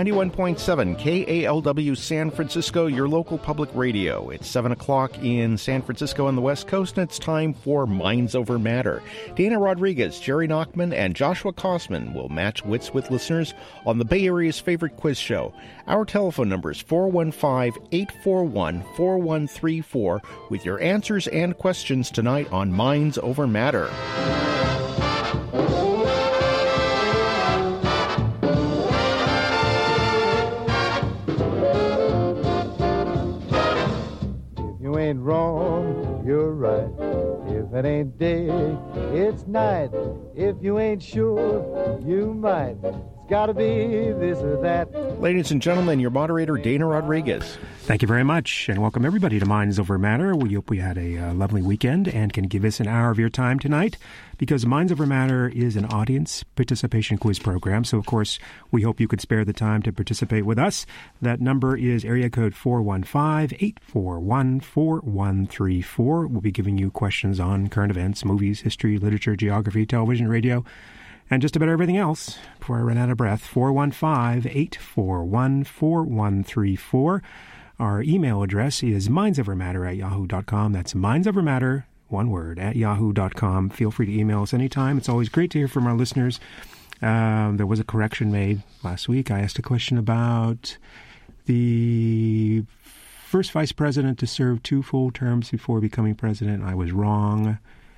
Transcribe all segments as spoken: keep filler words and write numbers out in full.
ninety-one point seven K A L W San Francisco, your local public radio. It's seven o'clock in San Francisco on the West Coast, and it's time for Minds Over Matter. Dana Rodriguez, Jerry Nachman, and Joshua Kosman will match wits with listeners on the Bay Area's favorite quiz show. Our telephone number is four one five, eight four one, four one three four with your answers and questions tonight on Minds Over Matter. Ain't wrong, you're right. If it ain't day, it's night. If you ain't sure, you might. It's gotta be this or that. Ladies and gentlemen, your moderator, Dana Rodriguez. Thank you very much, and welcome everybody to Minds Over Matter. We hope we had a uh, lovely weekend and can give us an hour of your time tonight, because Minds Over Matter is an audience participation quiz program. So, of course, we hope you could spare the time to participate with us. That number is area code four one five, eight four one, four one three four. We'll be giving you questions on current events, movies, history, literature, geography, television, radio, and just about everything else. Before I run out of breath, four one five, eight four one, four one three four. Our email address is mindsovermatter at yahoo dot com. That's mindsovermatter, one word, at yahoo dot com. Feel free to email us anytime. It's always great to hear from our listeners. Um, there was a correction made last week. I asked a question about the first vice president to serve two full terms before becoming president. I was wrong.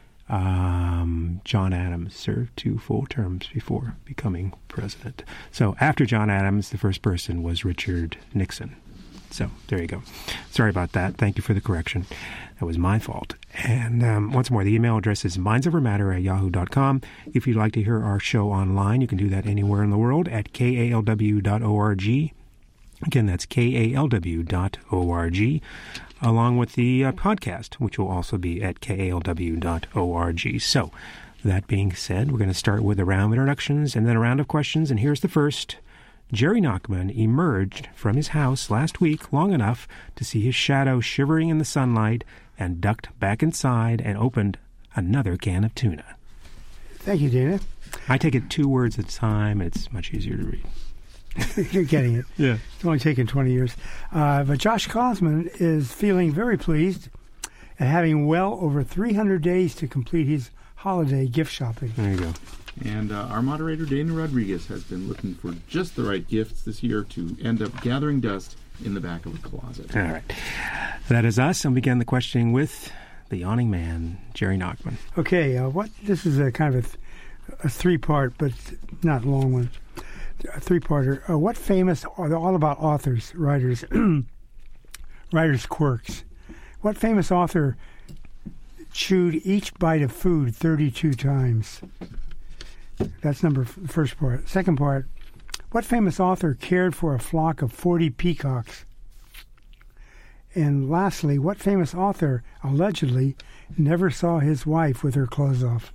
Um, John Adams served two full terms before becoming president. So after John Adams, the first person was Richard Nixon. So there you go. Sorry about that. Thank you for the correction. That was my fault. And um, once more, the email address is mindsovermatter at yahoo dot com. If you'd like to hear our show online, you can do that anywhere in the world at K A L W dot org. Again, that's K A L W dot org, along with the uh, podcast, which will also be at K A L W dot org. So, that being said, we're going to start with a round of introductions and then a round of questions. And here's the first. Jerry Nachman emerged from his house last week long enough to see his shadow shivering in the sunlight and ducked back inside and opened another can of tuna. Thank you, Dana. I take it two words at a time. It's much easier to read. You're getting it. Yeah. It's only taken twenty years. Uh, but Josh Kosman is feeling very pleased at having well over three hundred days to complete his holiday gift shopping. There you go. And uh, our moderator, Dana Rodriguez, has been looking for just the right gifts this year to end up gathering dust in the back of a closet. All right. That is us. And we begin the questioning with the yawning man, Jerry Nachman. Okay. Uh, what? This is a kind of a, th- a three-part, but not a long one. A three-parter. Uh, what famous, all about authors, writers, writers' quirks. What famous author chewed each bite of food thirty-two times? That's number f- first part. Second part, what famous author cared for a flock of forty peacocks? And lastly, what famous author allegedly never saw his wife with her clothes off?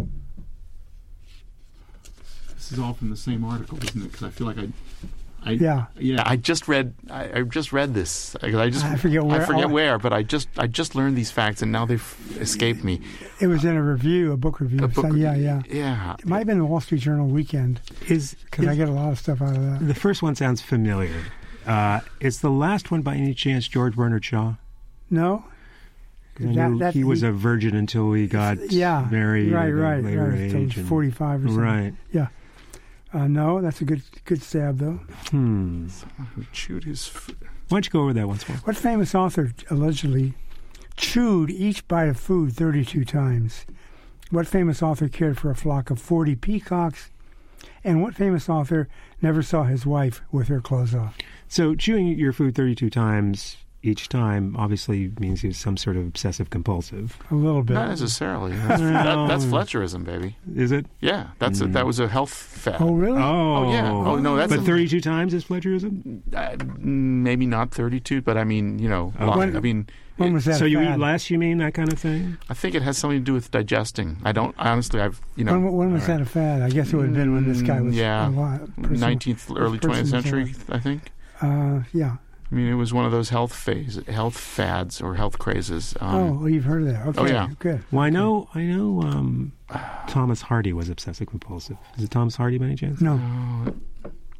This is all from the same article, isn't it? Because I feel like I, I, Yeah. yeah. I just read. I, I just read this. I, I just. I forget where- I forget oh. where, but I just. I just learned these facts, and now they've escaped me. It was in a review, a book review. A book so, yeah, review. yeah. Yeah. It might have been the Wall Street Journal weekend, Is because I get a lot of stuff out of that. The first one sounds familiar. Uh, is the last one by any chance George Bernard Shaw? No? 'Cause I That- knew that- he was he- a virgin until he got Yeah. married right, at a right, later right. age. Till and- forty-five or something. Right. Yeah. Uh, no, that's a good good stab, though. Hmm. Who chewed his food? Why don't you go over that once more? What famous author allegedly chewed each bite of food thirty-two times? What famous author cared for a flock of forty peacocks? And what famous author never saw his wife with her clothes off? So chewing your food thirty-two times each time obviously means he's some sort of obsessive compulsive. A little bit. Not necessarily. That's, that, that's Fletcherism, baby. Is it? Yeah, that's a, that was a health fad. Oh, really? Oh, Oh, yeah. Oh, no, that's But a- thirty-two times is Fletcherism? Uh, maybe not thirty-two, but I mean, you know, Oh. lot- When- I mean, When was that So you fad? eat less, you mean, that kind of thing? I think it has something to do with digesting. I don't honestly. I've you know. When, when was that a fad? I guess it would have been when this guy was Mm, yeah. alive. person- nineteenth, early person twentieth was century, alive. I think. Uh, yeah. I mean, it was one of those health phase, health fads or health crazes. Um, oh, well, you've heard of that. Okay. oh, yeah. Good. Well, I know, I know um, Thomas Hardy was obsessive compulsive. Is it Thomas Hardy by any chance? No. uh,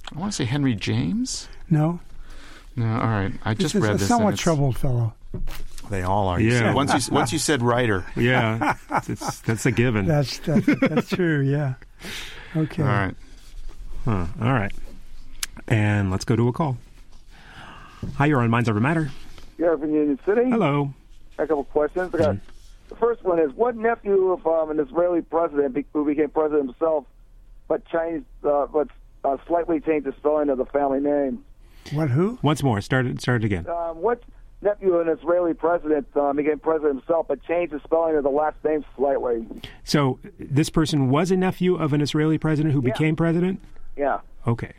I want to say Henry James. No. No, all right. I This just is read a this. and somewhat it's- troubled fellow. They all are. You Yeah. said- once you once you said writer. Yeah, it's, that's a given. That's that's, that's true. Yeah. Okay. All right. Huh. All right. And let's go to a call. Hi, you're on Minds Over Matter. Yeah, from Union City. Hello. A couple questions. I got, the first one is, what nephew of um, an Israeli president be, who became president himself, but changed, uh, but uh, slightly changed the spelling of the family name? What? Who? Once more. Start it. Start it again. Um, what nephew of an Israeli president um, became president himself, but changed the spelling of the last name slightly? So this person was a nephew of an Israeli president who Yeah. became president? Yeah. Okay.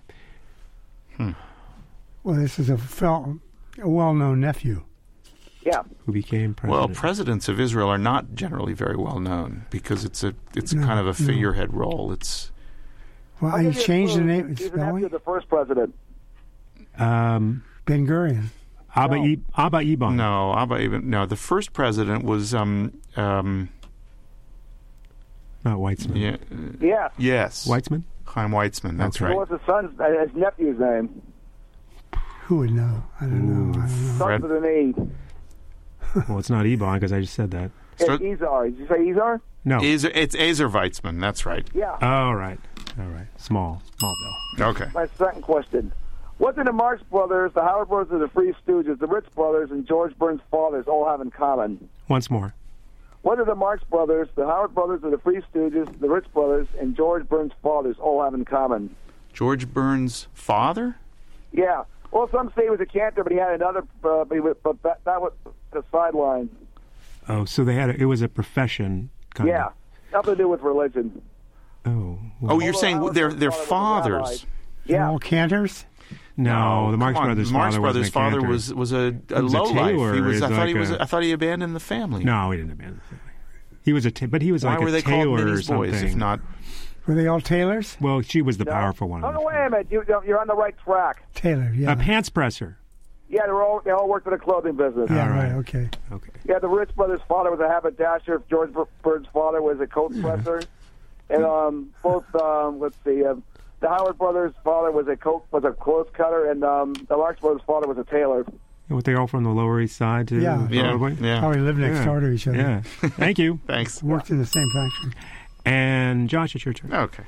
Well, this is a, fel- a well-known nephew. Yeah. Who became president? Well, presidents of Israel are not generally very well known because it's a it's No, kind of a no. figurehead role. It's Well, I'll he give you a changed the clue. name. He's the nephew Spelling. of the first president. um, Ben Gurion. Abba, No. e- Abba Eban. no, Abba even no. The first president was um um Not Weitzman. yeah uh, Yeah. yes Weitzman? Chaim Weitzman. That's Okay. What right. was his son's, uh, his nephew's name? Who would know? I don't know. I don't know. Starts with an E. Well, it's not Eban because I just said that. Start- It's Izar. Did you say Izar? No. Ezer, it's Ezer Weitzman. That's right. Yeah. All right. All right. Small. Small bill. Okay. My second question. What do the Marx Brothers, the Howard Brothers, and the Three Stooges, the Ritz Brothers, and George Burns' fathers all have in common? Once more. What do the Marx Brothers, the Howard Brothers, and the Three Stooges, the Ritz Brothers, and George Burns' fathers all have in common? George Burns' father? Yeah. Well, some say he was a cantor, but he had another, uh, but, he was, but that, that was the sideline. Oh, so they had a, it was a profession. Kind Yeah. Of. Nothing to do with religion. Oh. Well, Oh, you're Although saying Howard they're Burns' they're father was a rabbi. fathers? They're Yeah. all cantors. no, the Marx Come on, Brothers' Marx father Brothers' wasn't a father cantor. was was a, a was a lowlife. tailor, He was. is I thought like he was. a- I thought he abandoned the family. No, he didn't abandon the family. He was a, ta- but he was Why like were a they called tailor or Minnie's something. boys if not? Were they all tailors? Well, she was the No. powerful one. Oh, of no, the wait a minute. You, you're on the right track. Tailor. Yeah. A pants presser. Yeah, they were all they all worked in the clothing business. yeah. all right. Right. Okay. Okay. Yeah, the Rich Brothers' father was a haberdasher. George Bird's father was a coat presser, and um, both um, let's see, uh, the Howard Brothers' father was a coat was a clothes cutter, and um, the Marx Brothers' father was a tailor. Were they all from the Lower East Side too? Yeah. Yeah, Probably? yeah. Probably lived next Yeah. door to each other. Yeah. Thank you. Thanks. Worked in the same factory. And Josh, it's your turn. Okay,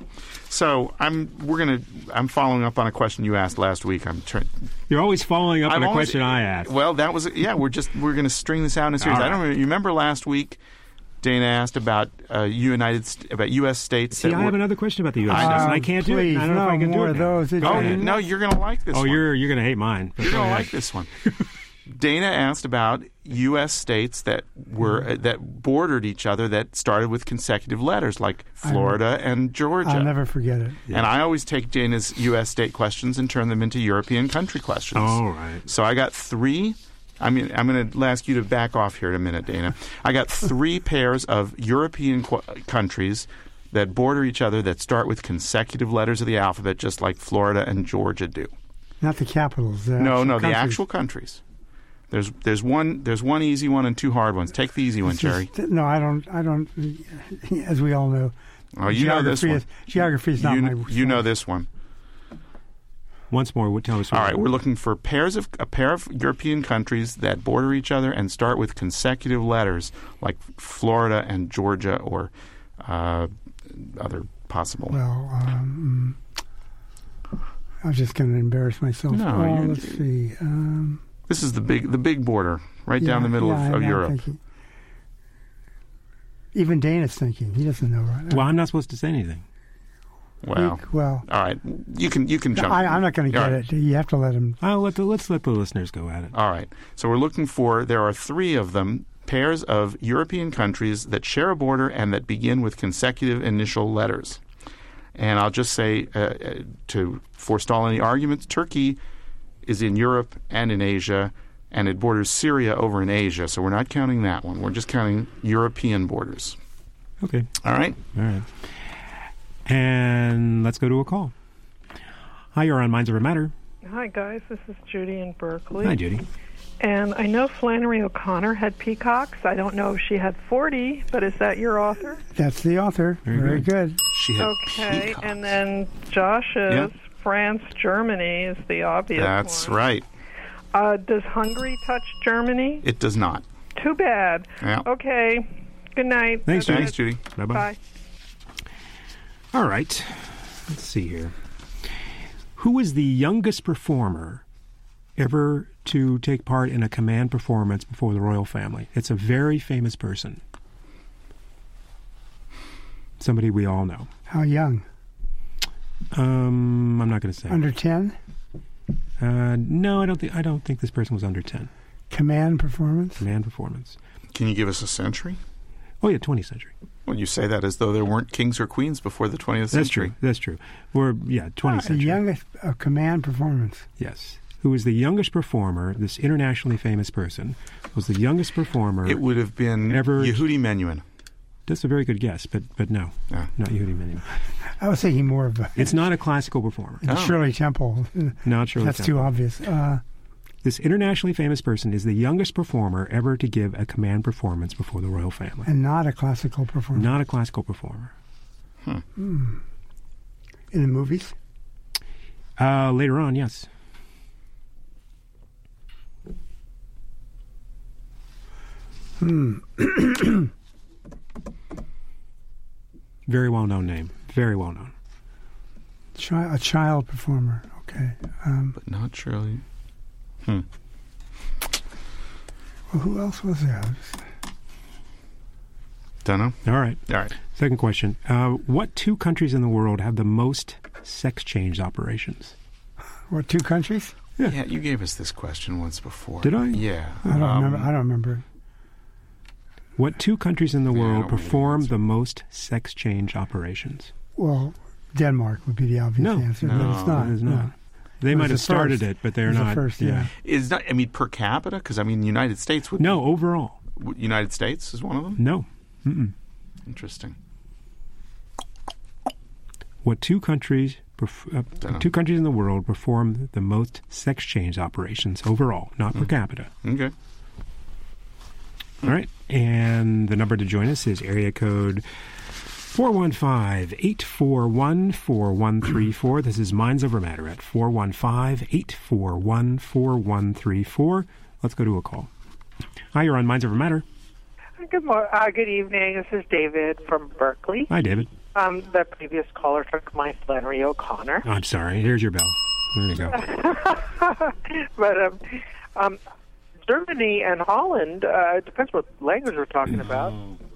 so I'm we're gonna I'm following up on a question you asked last week. I'm trying. You're always following up I'm on a always- question I asked. Well, that was yeah. We're just we're gonna string this out in a series. All I don't right. remember, you remember last week. Dana asked about uh, United St- about U S states. See, that I were, have another question about the U S I know. States, and I can't do it. Please, I don't know no if I can more do it of now. those. It- Oh I- no, you're gonna like this. Oh, one. you're you're gonna hate mine. But You're go gonna ahead. like this one. Dana asked about U S states that were uh, that bordered each other that started with consecutive letters, like Florida and Georgia. I'll never forget it. And I always take Dana's U S state questions and turn them into European country questions. All right. So I got three. I mean, I'm going to ask you to back off here in a minute, Dana. I got three pairs of European qu- countries that border each other that start with consecutive letters of the alphabet, just like Florida and Georgia do. Not the capitals. The No, actual no, the countries. actual countries. There's there's one there's one easy one and two hard ones. Take the easy one, It's Jerry. just- no, I don't. I don't. As we all know, Oh, you know this geography one. is geography is not you, my. you know this one. Once more, tell us. All right, we're looking for pairs of a pair of European countries that border each other and start with consecutive letters, like Florida and Georgia, or uh, other possible. Well, um, I'm just going to embarrass myself. No, oh, you're- let's see. Um, This is the big the big border right down yeah, the middle yeah, of, of I'm Europe. thinking. Even Dana's thinking. He doesn't know, right? Well, I'm not supposed to say anything. Wow. He- well, All right, you can you can jump. I, I'm not going to All get right. it. You have to let him. Oh, let the, let's let the listeners go at it. All right. So we're looking for, there are three of them, pairs of European countries that share a border and that begin with consecutive initial letters. And I'll just say, uh, uh, to forestall any arguments, Turkey is in Europe and in Asia, and it borders Syria over in Asia. So we're not counting that one. We're just counting European borders. Okay. All right? All right. And let's go to a call. Hi, you're on Minds Over Matter. Hi, guys. This is Judy in Berkeley. Hi, Judy. And I know Flannery O'Connor had peacocks. I don't know if she had forty, but is that your author? That's the author. Very Very good. She had Okay. peacocks. And then Josh's Yeah. France, Germany is the obvious That's one. right. Uh, does Hungary touch Germany? It does not. Too bad. Yeah. Okay. Good night. Thanks, That's Judy. Thanks, Judy. Bye-bye. Bye. All right. Let's see here. Who is the youngest performer ever to take part in a command performance before the royal family? It's a very famous person. Somebody we all know. How young? Um, I'm not going to say. Under ten? Uh, no, I don't think. I don't think this person was under ten. Command performance? Command performance. Can you give us a century? Oh yeah, twentieth century. Well, you say that as though there weren't kings or queens before the twentieth That's century. true. That's true. Or yeah, twentieth The century. youngest uh, command performance. Yes. Who is the youngest performer? This internationally famous person was the youngest performer. It would have been Ever- Yehudi Menuhin. That's a very good guess, but but no, Yeah. not Yehudi Menuhin. I was thinking more of a, It's not a classical performer. Oh. Shirley Temple. Not Shirley That's Temple. too obvious. Uh, This internationally famous person is the youngest performer ever to give a command performance before the royal family. and not a classical performer. Not a classical performer. In the movies? Uh, later on, yes. Hmm. Very well-known name. Very well-known. Chi- a child performer. Okay. Um, But not Shirley. Hmm. well, who else was there? Don't know. All right. All right. Second question. Uh, what two countries in the world have the most sex change operations? What, two countries? Yeah. Yeah, you gave us this question once before. Did I? Yeah. I don't Um, remember. I don't remember. What two countries in the Yeah, I world don't really perform answer. the most sex change operations? Well, Denmark would be the obvious No. answer, No, but it's not. It is no. not. They It was might the have started first. it, but they're It was the not. first, yeah. Is not, I mean, per capita? Because, I mean, the United States would No, overall. be, United States is one of them? No. Mm-mm. Interesting. What two countries perf- uh, Dunno. two countries in the world perform the most sex change operations overall, not per capita? Okay. All right. And the number to join us is area code four one five, eight four one, four one three four. This is Minds Over Matter at four one five, eight four one, four one three four. Let's go to a call. Hi, you're on Minds Over Matter. Good morning. Uh, good evening. This is David from Berkeley. Hi, David. Um, the previous caller took my Flannery O'Connor. Oh, I'm sorry. Here's your bell. There you go. but um, um, Germany and Holland, uh, it depends what language we're talking about.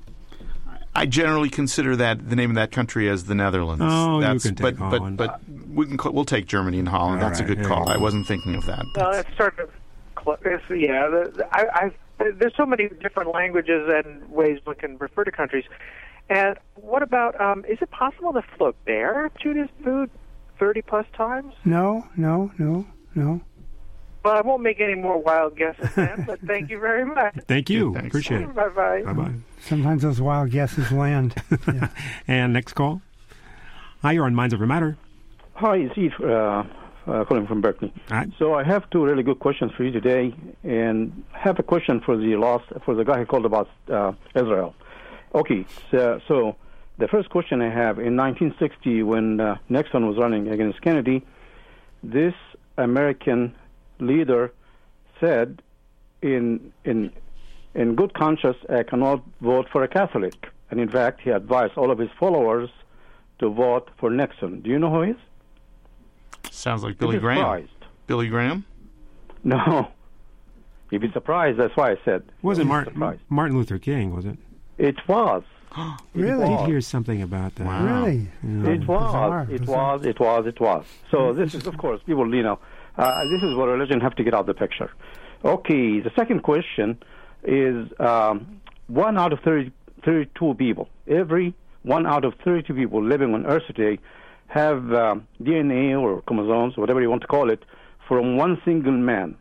I generally consider that the name of that country as the Netherlands. Oh, you That's, can take but, Holland. But, but we can call, we'll take Germany and Holland. All That's right, a good there you call. go. I wasn't thinking of that. Well, it's sort of, cl- it's, yeah, the, I, I, there's so many different languages and ways we can refer to countries. And what about, um, is it possible that Flaubert chewed his food thirty plus times? No, no, no, no. Well, I won't make any more wild guesses then, but thank you very much. Thank you. Thanks. Appreciate it. Bye-bye. Bye-bye. Sometimes those wild guesses land. Yeah. And next call. Hi, you're on Minds Over Matter. Hi, it's Eve, uh, uh, calling from Berkeley. Hi. So I have two really good questions for you today, and have a question for the last for the guy who called about uh, Israel. Okay, so, so the first question I have, in nineteen sixty, when uh, Nixon was running against Kennedy, this American leader said, in in in good conscience, I cannot vote for a Catholic. And in fact, he advised all of his followers to vote for Nixon. Do you know who he is? Sounds like Billy You'd be Graham. surprised. Billy Graham? No. You'd be surprised. That's why I said. Was it You'd be Martin, surprised. Martin Luther King, was it? It was. Really? I did hear something about that. Wow. Really? Yeah. It was. Bizarre, It bizarre. was. It was. It was. So this is, of course, people, you know, uh, this is where religion have to get out of the picture. Okay. The second question is um, one out of thirty, thirty-two people, every one out of thirty-two people living on Earth today have um, D N A or chromosomes, whatever you want to call it, from one single man.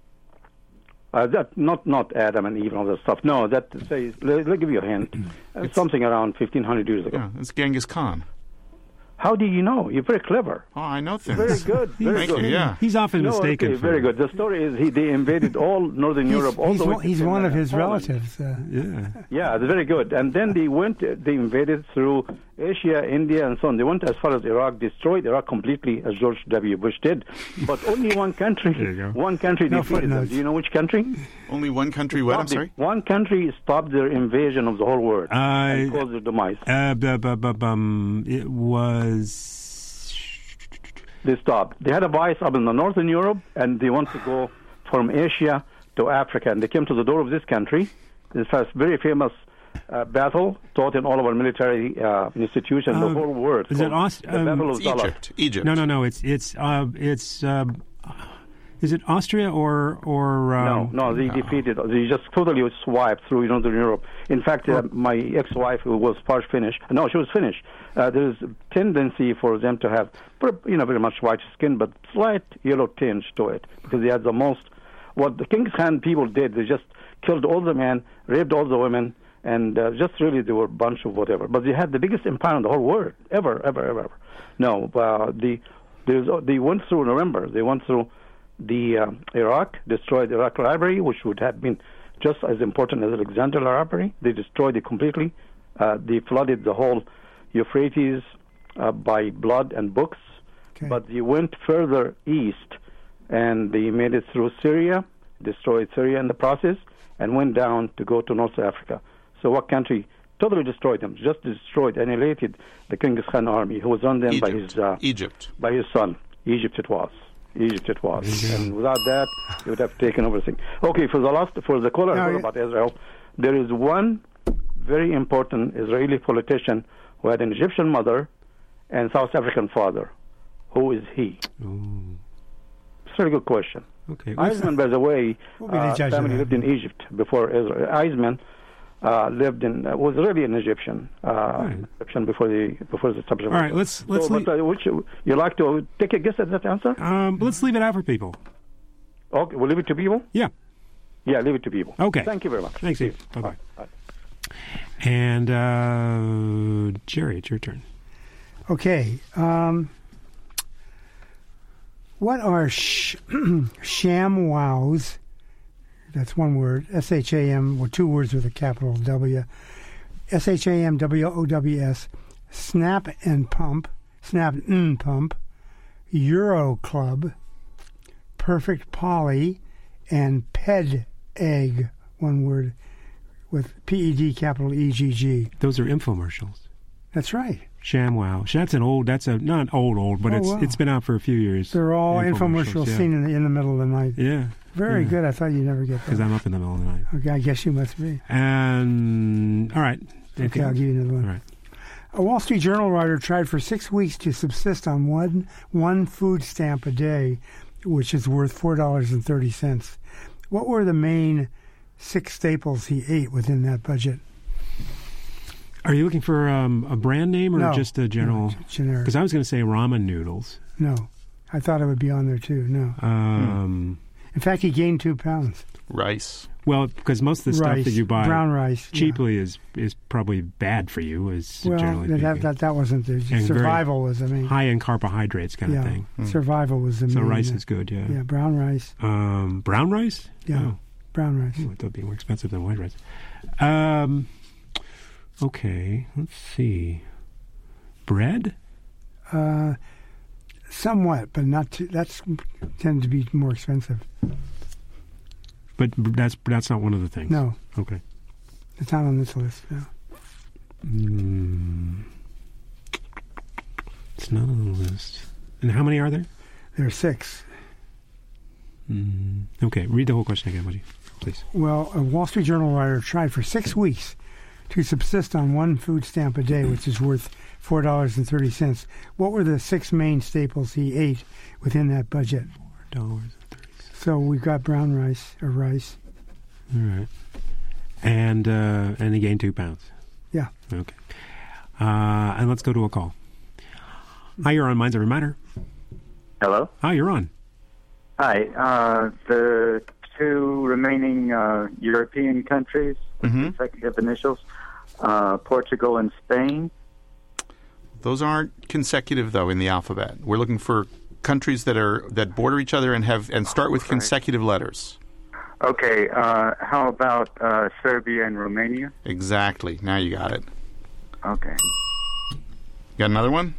Uh, that not not Adam and Eve and all that stuff. No, that says. Let, let me give you a hint. Uh, something around fifteen hundred years ago. Yeah, it's Genghis Khan. How do you know? You're very clever. Oh, I know things. Very good. Very Thank good. you, yeah. He's often No, mistaken. okay, for, very good. The story is he they invaded all northern He's, Europe. All he's the way one, to he's one of his Poland. relatives. Uh, Yeah. Yeah, it's very good. And then they went. They invaded through Asia, India, and so on. They went as far as Iraq, destroyed Iraq completely, as George W. Bush did. But only one country, one country No defeated them. footnotes. Do you know which country? Only one country. What? I'm Stopped sorry. it. One country stopped their invasion of the whole world Uh, and caused their demise. Uh, bu- bu- bu- bum, it was. They stopped. They had a base up in the northern Europe, and they want to go from Asia to Africa. And they came to the door of this country. This was a very famous uh, battle taught in all of our military uh, institutions, Um, the whole world. is it called Aus- the um, Battle of It's Zala. Egypt. Egypt. No, no, no. It's it's uh, it's. Um, is it Austria or or? Um, No, no, they defeated. They just totally swiped through Northern Europe. In fact, uh, my ex-wife, who was part Finnish, no, she was Finnish. Uh, there's a tendency for them to have, you know, very much white skin, but slight yellow tinge to it because they had the most. What the Genghis Khan people did, they just killed all the men, raped all the women, and uh, just really they were a bunch of whatever. But they had the biggest empire in the whole world, ever, ever, ever, ever. No, uh, the there's, they went through. Remember, they went through. The uh, Iraq destroyed the Iraq library, which would have been just as important as Alexandria library. They destroyed it completely. Uh, they flooded the whole Euphrates uh, by blood and books. Okay. But they went further east, and they made it through Syria, destroyed Syria in the process, and went down to go to North Africa. So what country totally destroyed them? Just destroyed, annihilated the Genghis Khan army, who was run then by his uh, Egypt. by his son. Egypt it was. Egypt it was, and without that, he would have taken everything. Okay, for the last, for the caller No, no, yeah. about Israel, there is one very important Israeli politician who had an Egyptian mother and South African father. Who is he? Ooh. It's a very good question. Okay. Eisman, by the way, We'll be the uh, judge of family that. lived in Egypt before Israel. Eisman uh, lived in uh, was really an Egyptian, uh, Right. Egyptian before the before the establishment. All right. Let's let's So, leave, but, uh, which, you like to take a guess at that answer? um let's leave it out for people. Okay, we'll leave it to people. Yeah. Yeah, leave it to people. Okay. Thank you very much. Thanks, Steve. Bye bye. Bye. And uh, Jerry, it's your turn. Okay. Um, what are sh- ShamWows? That's one word. S H A M, well, two words with a capital W. S H A M W O W S. Snap and Pump. Snap and Pump. Euro Club. Perfect Polly. And Ped Egg. One word with P E D capital E G G. Those are infomercials. That's right. ShamWow. That's an old. That's a not old old, but Oh, it's wow. it's been out for a few years. They're all infomercials yeah. seen in the, in the middle of the night. Yeah. Very yeah. good. I thought you'd never get Because that. I'm up in the middle of the night. Okay, I guess you must be. And all right. Okay, I'll give you another one. All right. A Wall Street Journal writer tried for six weeks to subsist on one one food stamp a day, which is worth four dollars and thirty cents. What were the main six staples he ate within that budget? Are you looking for um, a brand name or No. just a general? No, generic. Because I was going to say ramen noodles. No, I thought it would be on there too. No. Um, In fact, he gained two pounds. Rice. Well, because most of the stuff Rice, that you buy brown rice, yeah. cheaply is is probably bad for you. Is Well, generally that, speaking. that that wasn't the very survival was the main. high in carbohydrates kind yeah, of thing. survival was the So main. rice is good. Yeah. Yeah, brown rice. Um, brown rice. Yeah, Oh. brown rice. Ooh, that'd be more expensive than white rice. Um, okay, let's see. Bread? Uh, somewhat, but not too. That's tend to be more expensive. But that's that's not one of the things. No, Okay. it's not on this list. No. Mm, it's not on the list. And how many are there? There are six. Mm, okay, read the whole question again, would you? Please. Well, a Wall Street Journal writer tried for six weeks to subsist on one food stamp a day, which is worth four dollars and thirty cents. What were the six main staples he ate within that budget? four dollars and thirty cents. So we've got brown rice or rice. All right. And uh, and he gained two pounds. Yeah. Okay. Uh, and let's go to a call. Hi, you're on Minds Over Matter. Hello. Hi, you're on. Hi. Uh, the two remaining uh, European countries with Mhm. consecutive initials, uh, Portugal and Spain. Those aren't consecutive though in the alphabet. We're looking for countries that are that border each other and have and start with Right. consecutive letters. Okay. Uh, how about uh, Serbia and Romania? Exactly. Now you got it. Okay. Got another one?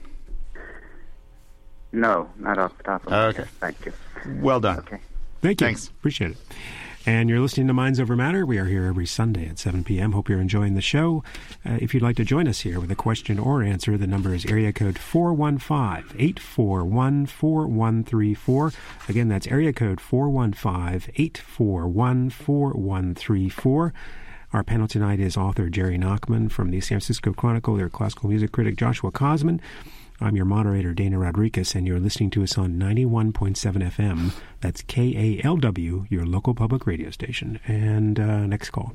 No, not off the top of my Okay. head. Thank you. Well done. Okay. Thank you. Thanks. Appreciate it. And you're listening to Minds Over Matter. We are here every Sunday at seven p.m. Hope you're enjoying the show. Uh, if you'd like to join us here with a question or answer, the number is area code four one five, eight four one, four one three four. Again, that's area code four one five, eight four one, four one three four. Our panel tonight is author Jerry Nachman, from the San Francisco Chronicle, their classical music critic Joshua Kosman. I'm your moderator, Dana Rodriguez, and you're listening to us on ninety-one point seven F M. That's K A L W, your local public radio station. And uh, next call.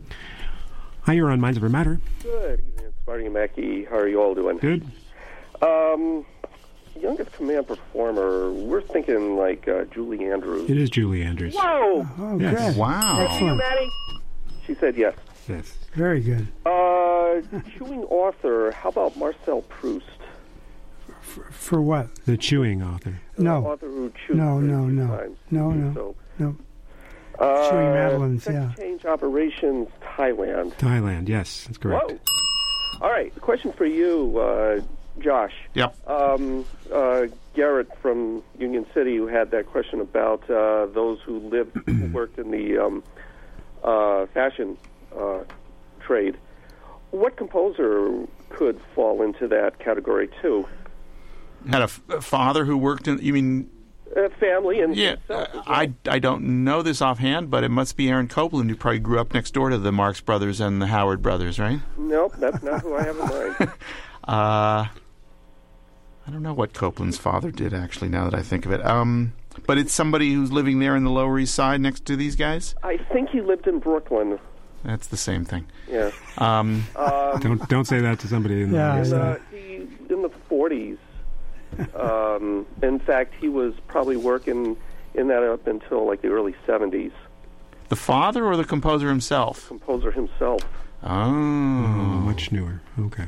Hi, you're on Minds Over Matter. Good evening, it's Marty and Mackie. How are you all doing? Good. Um, youngest command performer, we're thinking like uh, Julie Andrews. It is Julie Andrews. Whoa! Oh, Yes. good. Wow. Excellent. Maddie? She said yes. Yes. Very good. Uh, chewing author, how about Marcel Proust? For, for what? The chewing author. No. The author who chewed No, very no, few no. times. No, no. So, No. uh, Chewing Madeleines, sex yeah. change operations, Thailand. Thailand, yes, that's correct. Whoa. All right, question for you, uh, Josh. Yep. Um, uh, Garrett from Union City, who had that question about uh, those who lived, who worked in the um, uh, fashion uh, trade. What composer could fall into that category too? Had a, f- a father who worked in, you mean... Uh, family and Yeah, himself as uh, well. I, I don't know this offhand, but it must be Aaron Copland, who probably grew up next door to the Marx Brothers and the Howard Brothers, right? Nope, that's not who I have in mind. Uh, I don't know what Copland's father did, actually, now that I think of it. Um, but it's somebody who's living there in the Lower East Side next to these guys? I think he lived in Brooklyn. That's the same thing. Yeah. Um, Um, Don't don't say that to somebody in the Yeah, in, yeah. uh, he, in the forties. Um, in fact, he was probably working in that up until like the early seventies. the father or the composer himself? Composer himself. Oh. Oh, much newer. Okay.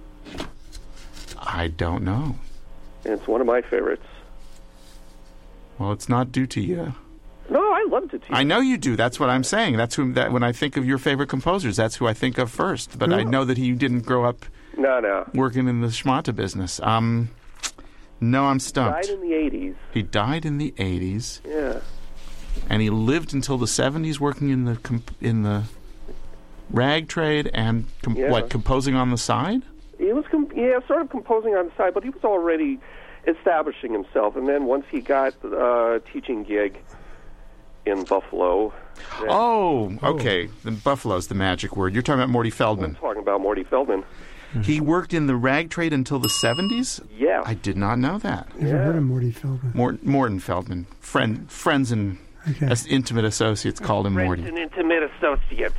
I don't know. And it's one of my favorites. Well, it's not due to you. No, I loved it. I know you do. That's what I'm saying. That's who. That when I think of your favorite composers, that's who I think of first. But I know that he didn't grow up No, no. working in the schmata business. Um, no, I'm stumped. Died in the eighties. He died in the eighties, Yeah. and he lived until the seventies, working in the comp- in the rag trade and com- Yeah. what composing on the side. He was, com- yeah, sort of composing on the side, but he was already establishing himself. And then once he got a uh, teaching gig in Buffalo. then- Oh, okay. The Buffalo's the magic word. You're talking about Morty I'm Feldman. talking about Morty Feldman. He worked in the rag trade until the seventies? Yeah. I did not know that. Never heard of Morty Feldman. Mort- Morton Feldman. Friend, friends and Okay. as intimate associates called him Friends Morty. and intimate associates.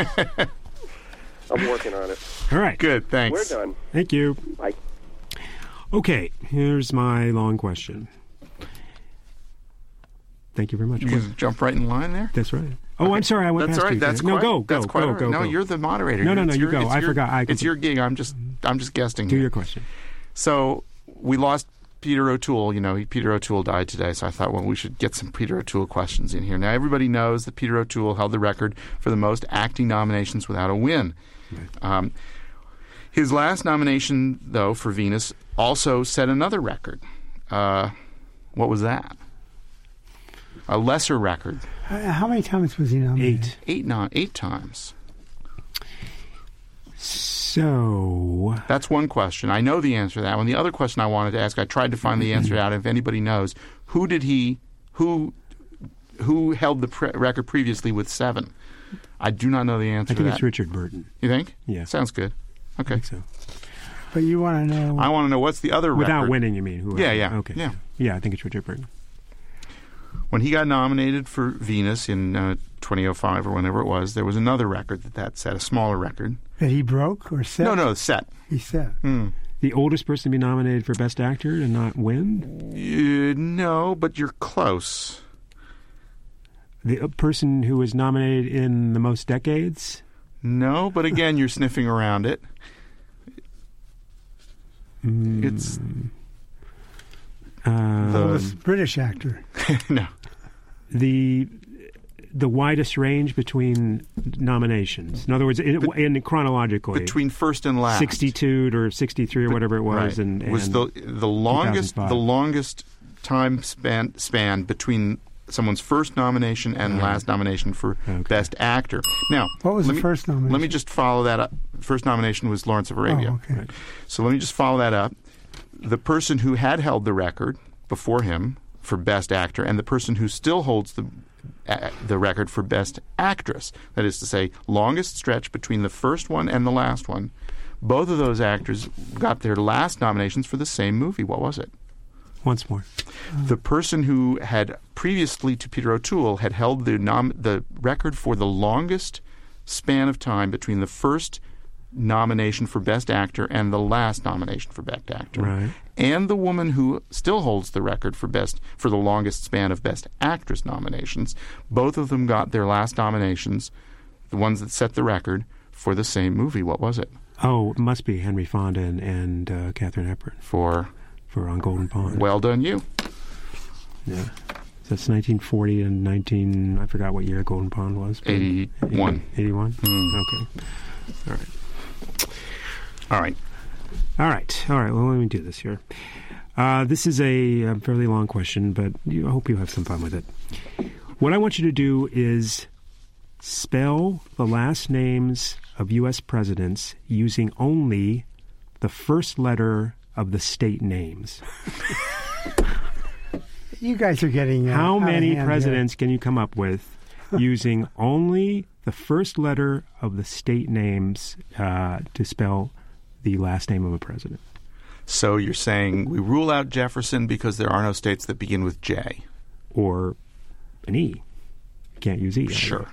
I'm working on it. All right. Good, thanks. We're done. Thank you. Bye. Okay, here's my long question. Thank you very much. You just jump right in line there? That's right. Oh, I'm sorry, I went That's past all right. you. That's no, quite, go, go, that's quite go, all right. go, No, go. you're the moderator. No, no, no, It's you your- go. it's I your- forgot. I it's your gig. I'm just, I'm just guesting. Do here. your question. So we lost Peter O'Toole. You know, he, Peter O'Toole died today, so I thought, well, we should get some Peter O'Toole questions in here. Now, everybody knows that Peter O'Toole held the record for the most acting nominations without a win. Right. Um, his last nomination, though, for Venus, also set another record. Uh, what was that? A lesser record. Uh, How many times was he nominated? Eight. Eight, no, eight times. So That's one question. I know the answer to that one. The other question I wanted to ask, I tried to find the answer out. If anybody knows, who did he, who, who held the pre- record previously with seven? I do not know the answer I to think that. it's Richard Burton. You think? Yeah. Sounds good. Okay. I think so. But you want to know... I want to know what's the other Without record. winning, you mean? Who Yeah, yeah. Okay. Yeah. Yeah, I think it's Richard Burton. When he got nominated for Venus in uh, twenty oh five or whenever it was, there was another record that that set, a smaller record. That he broke or set? No, no, set. He set. Hmm. The oldest person to be nominated for Best Actor and not win? Uh, no, but you're close. The uh, person who was nominated in the most decades? No, but again, you're sniffing around it. Mm. It's Uh, the Oldest British actor. no. the the widest range between nominations? In other words, in, in chronologically, between first and last, sixty-two or sixty-three or whatever it was, right. and, and was the the longest the longest time span span between someone's first nomination and right. last nomination for okay. Best Actor. Now, what was the me, first nomination? Let me just follow that up. First nomination was Lawrence of Arabia. Oh, okay. Right. So let me just follow that up. The person who had held the record before him for Best Actor, and the person who still holds the uh, the record for Best Actress. That is to say, longest stretch between the first one and the last one. Both of those actors got their last nominations for the same movie. What was it? Once more. The person who had previously to Peter O'Toole had held the nom- the record for the longest span of time between the first nomination for Best Actor and the last nomination for Best Actor. Right. And the woman who still holds the record for best for the longest span of Best Actress nominations. Both of them got their last nominations, the ones that set the record, for the same movie. What was it? Oh, it must be Henry Fonda and, and uh, Katharine Hepburn. For? For On Golden Pond. Well done, you. Yeah. That's nineteen forty and nineteen... I forgot what year Golden Pond was. eighty-one. eighty-one? Mm. Okay. All right. All right. All right. All right. Well, let me do this here. Uh, this is a, a fairly long question, but you, I hope you have some fun with it. What I want you to do is spell the last names of U S presidents using only the first letter of the state names. You guys are getting uh, how many presidents here. Can you come up with using only the first letter of the state names uh, to spell the last name of a president? So you're saying we rule out Jefferson because there are no states that begin with J, or an E. You can't use E. Sure.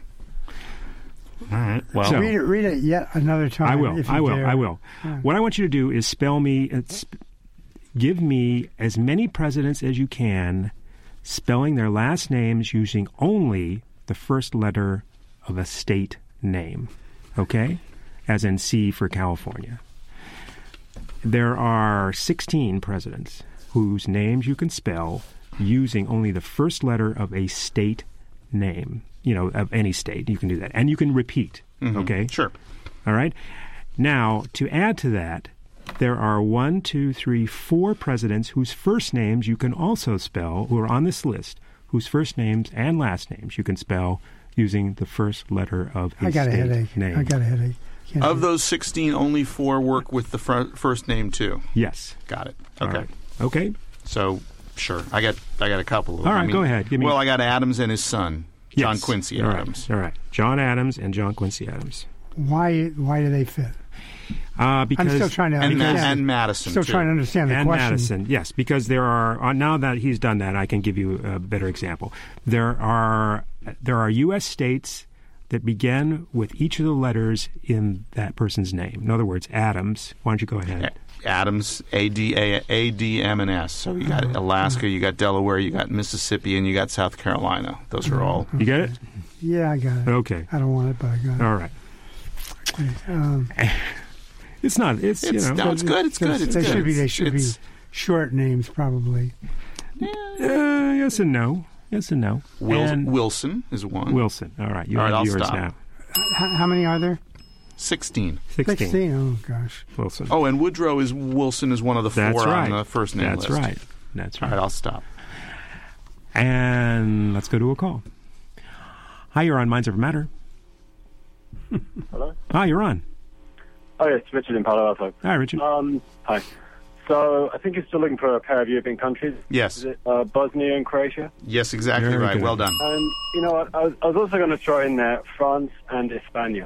All right. Well, so, read it. Read it yet another time. I will. If you I will. dare. I will. Yeah. What I want you to do is spell me. It's, give me as many presidents as you can, spelling their last names using only the first letter of a state name. Okay, as in C for California. There are sixteen presidents whose names you can spell using only the first letter of a state name. You know, of any state, you can do that. And you can repeat, mm-hmm. okay? Sure. All right? Now, to add to that, there are one, two, three, four presidents whose first names you can also spell, who are on this list, whose first names and last names you can spell using the first letter of a I got state a headache. name. I got a headache. Can't of those sixteen, only four work with the fr- first name, too? Yes. Got it. Okay. Right. Okay. So, sure. I got I got a couple of them. All right, I mean, go ahead. Give me... Well, I got Adams and his son, John yes. Quincy All Adams. Right. All right. John Adams and John Quincy Adams. Why Why do they fit? Uh, because I'm still trying to and, understand. and Madison, Still too. trying to understand the and question. Madison, yes, because there are uh, now that he's done that, I can give you a better example. There are there are U S states that begin with each of the letters in that person's name. In other words, Adams. Why don't you go ahead? Adams, A D A, A D M and S. So you got Alaska, you got Delaware, you got Mississippi, and you got South Carolina. Those are all. You get it? Yeah, I got it. Okay. I don't want it, but I got it. All right. Okay. Um, it's not. It's, it's you know. No, it's good. It's good. It's they good. should be. They should it's, be short names, probably. Yeah. Uh, yes and no. Yes and no. Wil- and Wilson is one. Wilson. All right. You all right, have I'll yours stop. now. H- how many are there? Sixteen. Sixteen. Sixteen. Oh gosh. Wilson. Oh, and Woodrow is Wilson is one of the That's four right. on the first name That's list. right. That's right. All right, I'll stop. And let's go to a call. Hi, you're on Minds Over Matter. Hello? Hi, you're on. Oh, yes, Richard in Palo Alto. Hi, Richard. Um, hi. So I think you're still looking for a pair of European countries. Yes. Is it uh, Bosnia and Croatia? Yes, exactly Very right. good. Well done. And you know what? I was, I was also going to throw in there France and España.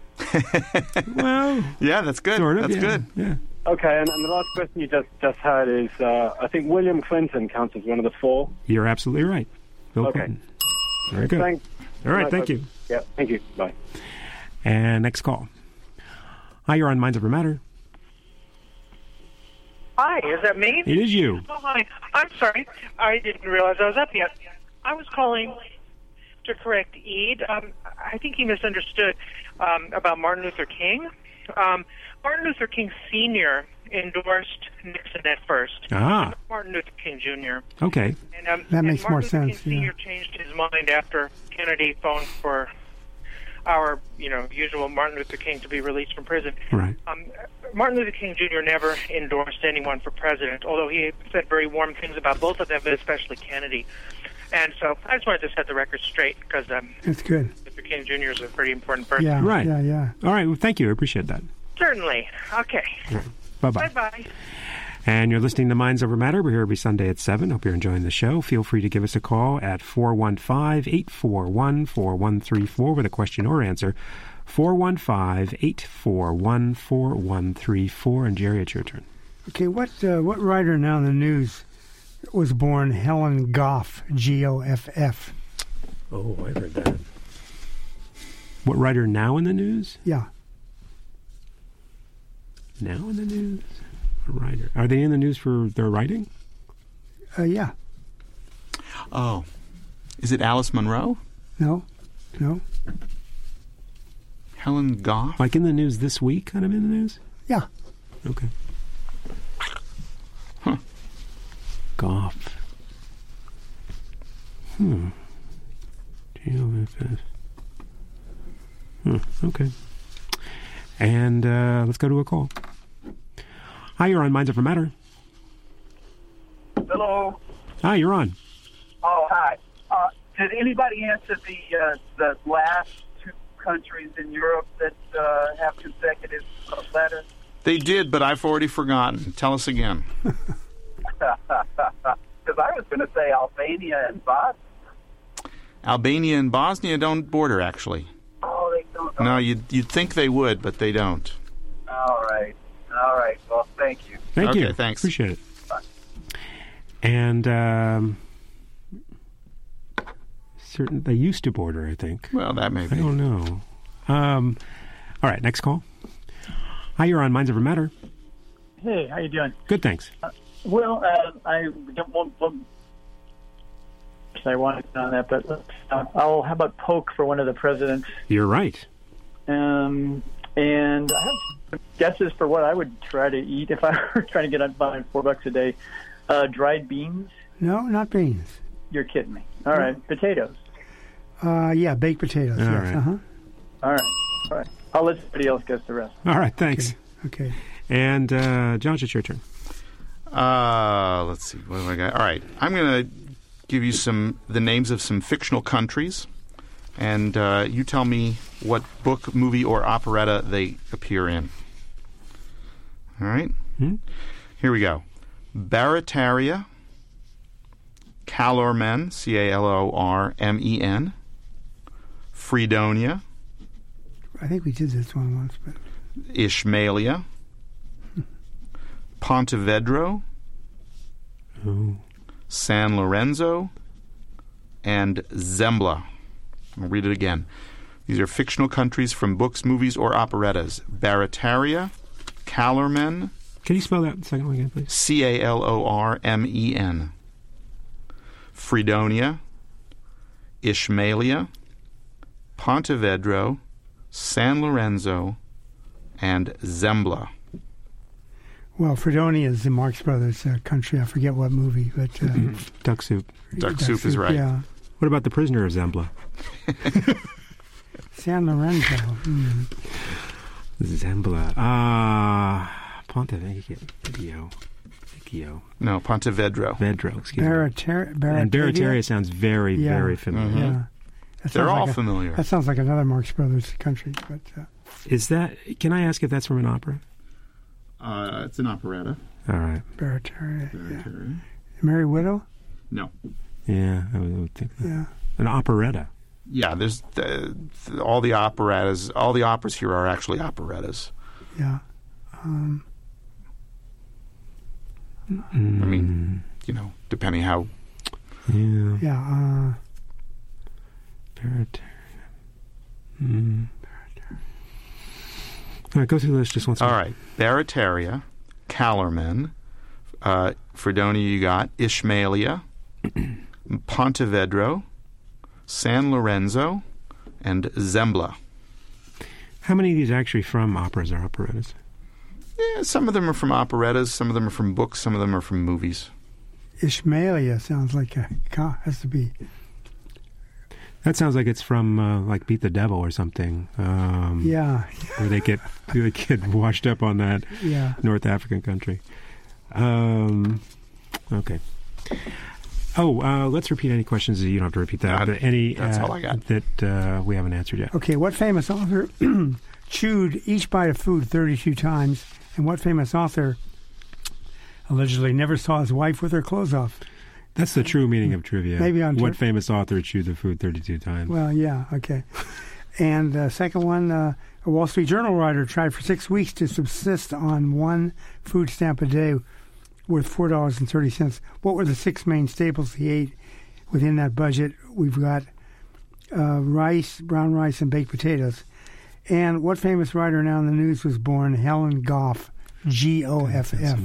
Well, yeah, that's good. Sort of, that's yeah. good. Yeah. Okay, and, and the last question you just, just had is, uh, I think William Clinton counts as one of the four. You're absolutely right. Bill Okay. Clinton. Very good. Thanks. All right, Bye, thank bye. you. Yeah, thank you. Bye. And next call. Hi, you're on Minds Over Matter. Hi, is that me? It is you. Oh, hi. I'm sorry. I didn't realize I was up yet. I was calling to correct Ede. Um, I think he misunderstood um, about Martin Luther King. Um, Martin Luther King Senior endorsed Nixon at first. Ah. Martin Luther King Junior Okay. And, um, That and makes Martin more Luther sense, King Senior yeah. changed his mind after Kennedy phoned for our, you know, usual Martin Luther King to be released from prison. Right. Um, Martin Luther King Junior never endorsed anyone for president, although he said very warm things about both of them, but especially Kennedy. And so I just wanted to set the record straight because um, That's good. Luther King Junior is a pretty important person. Yeah. Right. Yeah. Yeah. All right. Well, thank you. I appreciate that. Certainly. Okay. Bye-bye. Bye-bye. And you're listening to Minds Over Matter. We're here every Sunday at seven. Hope you're enjoying the show. Feel free to give us a call at four one five, eight four one, four one three four with a question or answer. four one five, eight four one, four one three four. And Jerry, it's your turn. Okay. What uh, what writer now in the news was born Helen Goff? G O F F. Oh, I heard that. What writer now in the news? Yeah. Now in the news? A writer. Are they in the news for their writing? Uh, yeah. Oh. Is it Alice Munro? No. No. Helen Goff? Like in the news this week, kind of in the news? Yeah. Okay. Huh. Goff. Hmm. G O F F. Hmm. Okay. And uh, let's go to a call. Hi, you're on Minds Over Matter. Hello. Hi, you're on. Oh, hi. Uh, did anybody answer the uh, the last two countries in Europe that uh, have consecutive uh, letters? They did, but I've already forgotten. Tell us again. Because I was going to say Albania and Bosnia. Albania and Bosnia don't border, actually. Oh, they don't. No, you'd, you'd think they would, but they don't. All right. All right. Well, thank you. Thank okay, you. Thanks. Appreciate it. Bye. And um, certain they used to border, I think. Well, that may be. I don't know. Um, all right, next call. Hi, you're on Minds Over Matter. Hey, how you doing? Good, thanks. Uh, well, uh, I don't want to say one on that, but uh, I'll how about poke for one of the presidents? You're right. Um, and I have guesses for what I would try to eat if I were trying to get on buying four bucks a day. Uh, dried beans? No, not beans. You're kidding me. All right, potatoes. Uh, yeah, baked potatoes. All yes. right. Uh-huh. All right, all right. I'll let somebody else guess the rest. All right, thanks. Okay. And uh, Josh, it's your turn. Uh, let's see. What have I got? All right. I'm going to give you some the names of some fictional countries, and uh, you tell me what book, movie, or operetta they appear in. All right? Hmm? Here we go. Barataria, Calormen, C A L O R M E N, Fredonia, I think we did this one once, but Ishmaelia, Pontevedra, Oh. San Lorenzo, and Zembla. I'll read it again. These are fictional countries from books, movies, or operettas. Barataria, Calormen. Can you spell that second one again, please? C A L O R M E N. Fredonia, Ishmaelia, Pontevedra, San Lorenzo, and Zembla. well, Fredonia is the Marx Brothers uh, country. I forget what movie, but uh, Duck soup. Duck soup is right. Yeah, What about the prisoner of Zembla? San Lorenzo. Mm. Zembla. Ah, Pontevedra. Vecchio. No, Pontevedra. Vedro, excuse me. Barataria. And Barataria sounds very, Yeah. very familiar. Mhm. Yeah. That They're sounds all like a- familiar. That sounds like another Marx Brothers country, but uh, Is that? Can I ask if that's from an opera? Uh, it's an operetta. All right. Barataria. Yeah. Barataria. Merry Widow. No. Yeah, I would, I would think that. Yeah. An operetta. Yeah, there's the, the, all the operettas. All the operas here are actually operettas. Yeah. Um, I mean, you know, depending how. Yeah. yeah. Uh, Barataria. Mm. All right, go through the list just once All more. right, Barataria, Calormen, uh, Fredonia. You got Ishmaelia, Pontevedra, San Lorenzo, and Zembla. How many of these are actually from operas or operettas? Yeah, some of them are from operettas, some of them are from books, some of them are from movies. Ishmaelia sounds like a has to be. That sounds like it's from uh, like Beat the Devil or something. Um, yeah, where they get they get washed up on that yeah. North African country. Um, okay. Oh, uh, let's repeat any questions. You don't have to repeat that. But any that's uh, all I got. that uh, we haven't answered yet. Okay, what famous author chewed each bite of food thirty-two times, and what famous author allegedly never saw his wife with her clothes off? That's the true meaning of trivia. Maybe on what tri- famous author chewed the food thirty-two times? Well, yeah, okay. And uh, second one, uh, a Wall Street Journal writer tried for six weeks to subsist on one food stamp a day worth four dollars and thirty cents. What were the six main staples he ate within that budget? We've got uh, rice, brown rice, and baked potatoes. And what famous writer now in the news was born? Helen Goff, G O F F.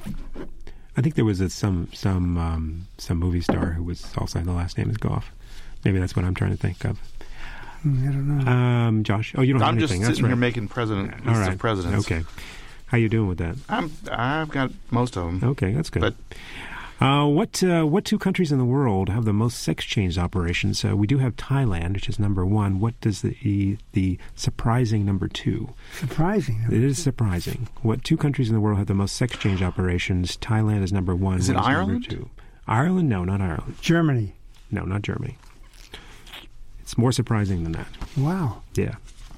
I think there was a, some some um, some movie star who was also the last name is Goff. Maybe that's what I'm trying to think of. I don't know. Um, Josh, oh, you don't I'm have just anything. sitting That's right. here making president lists All right. of presidents. Okay. How you doing with that? I'm, I've got most of them. Okay, that's good. But uh, what uh, what two countries in the world have the most sex change operations? Uh, we do have Thailand, which is number one. What does the the surprising number two? Surprising. It is surprising. What two countries in the world have the most sex change operations? Thailand is number one. Is it What Ireland? Number two? Ireland? No, not Ireland. Germany. No, not Germany. It's more surprising than that. Wow. Yeah.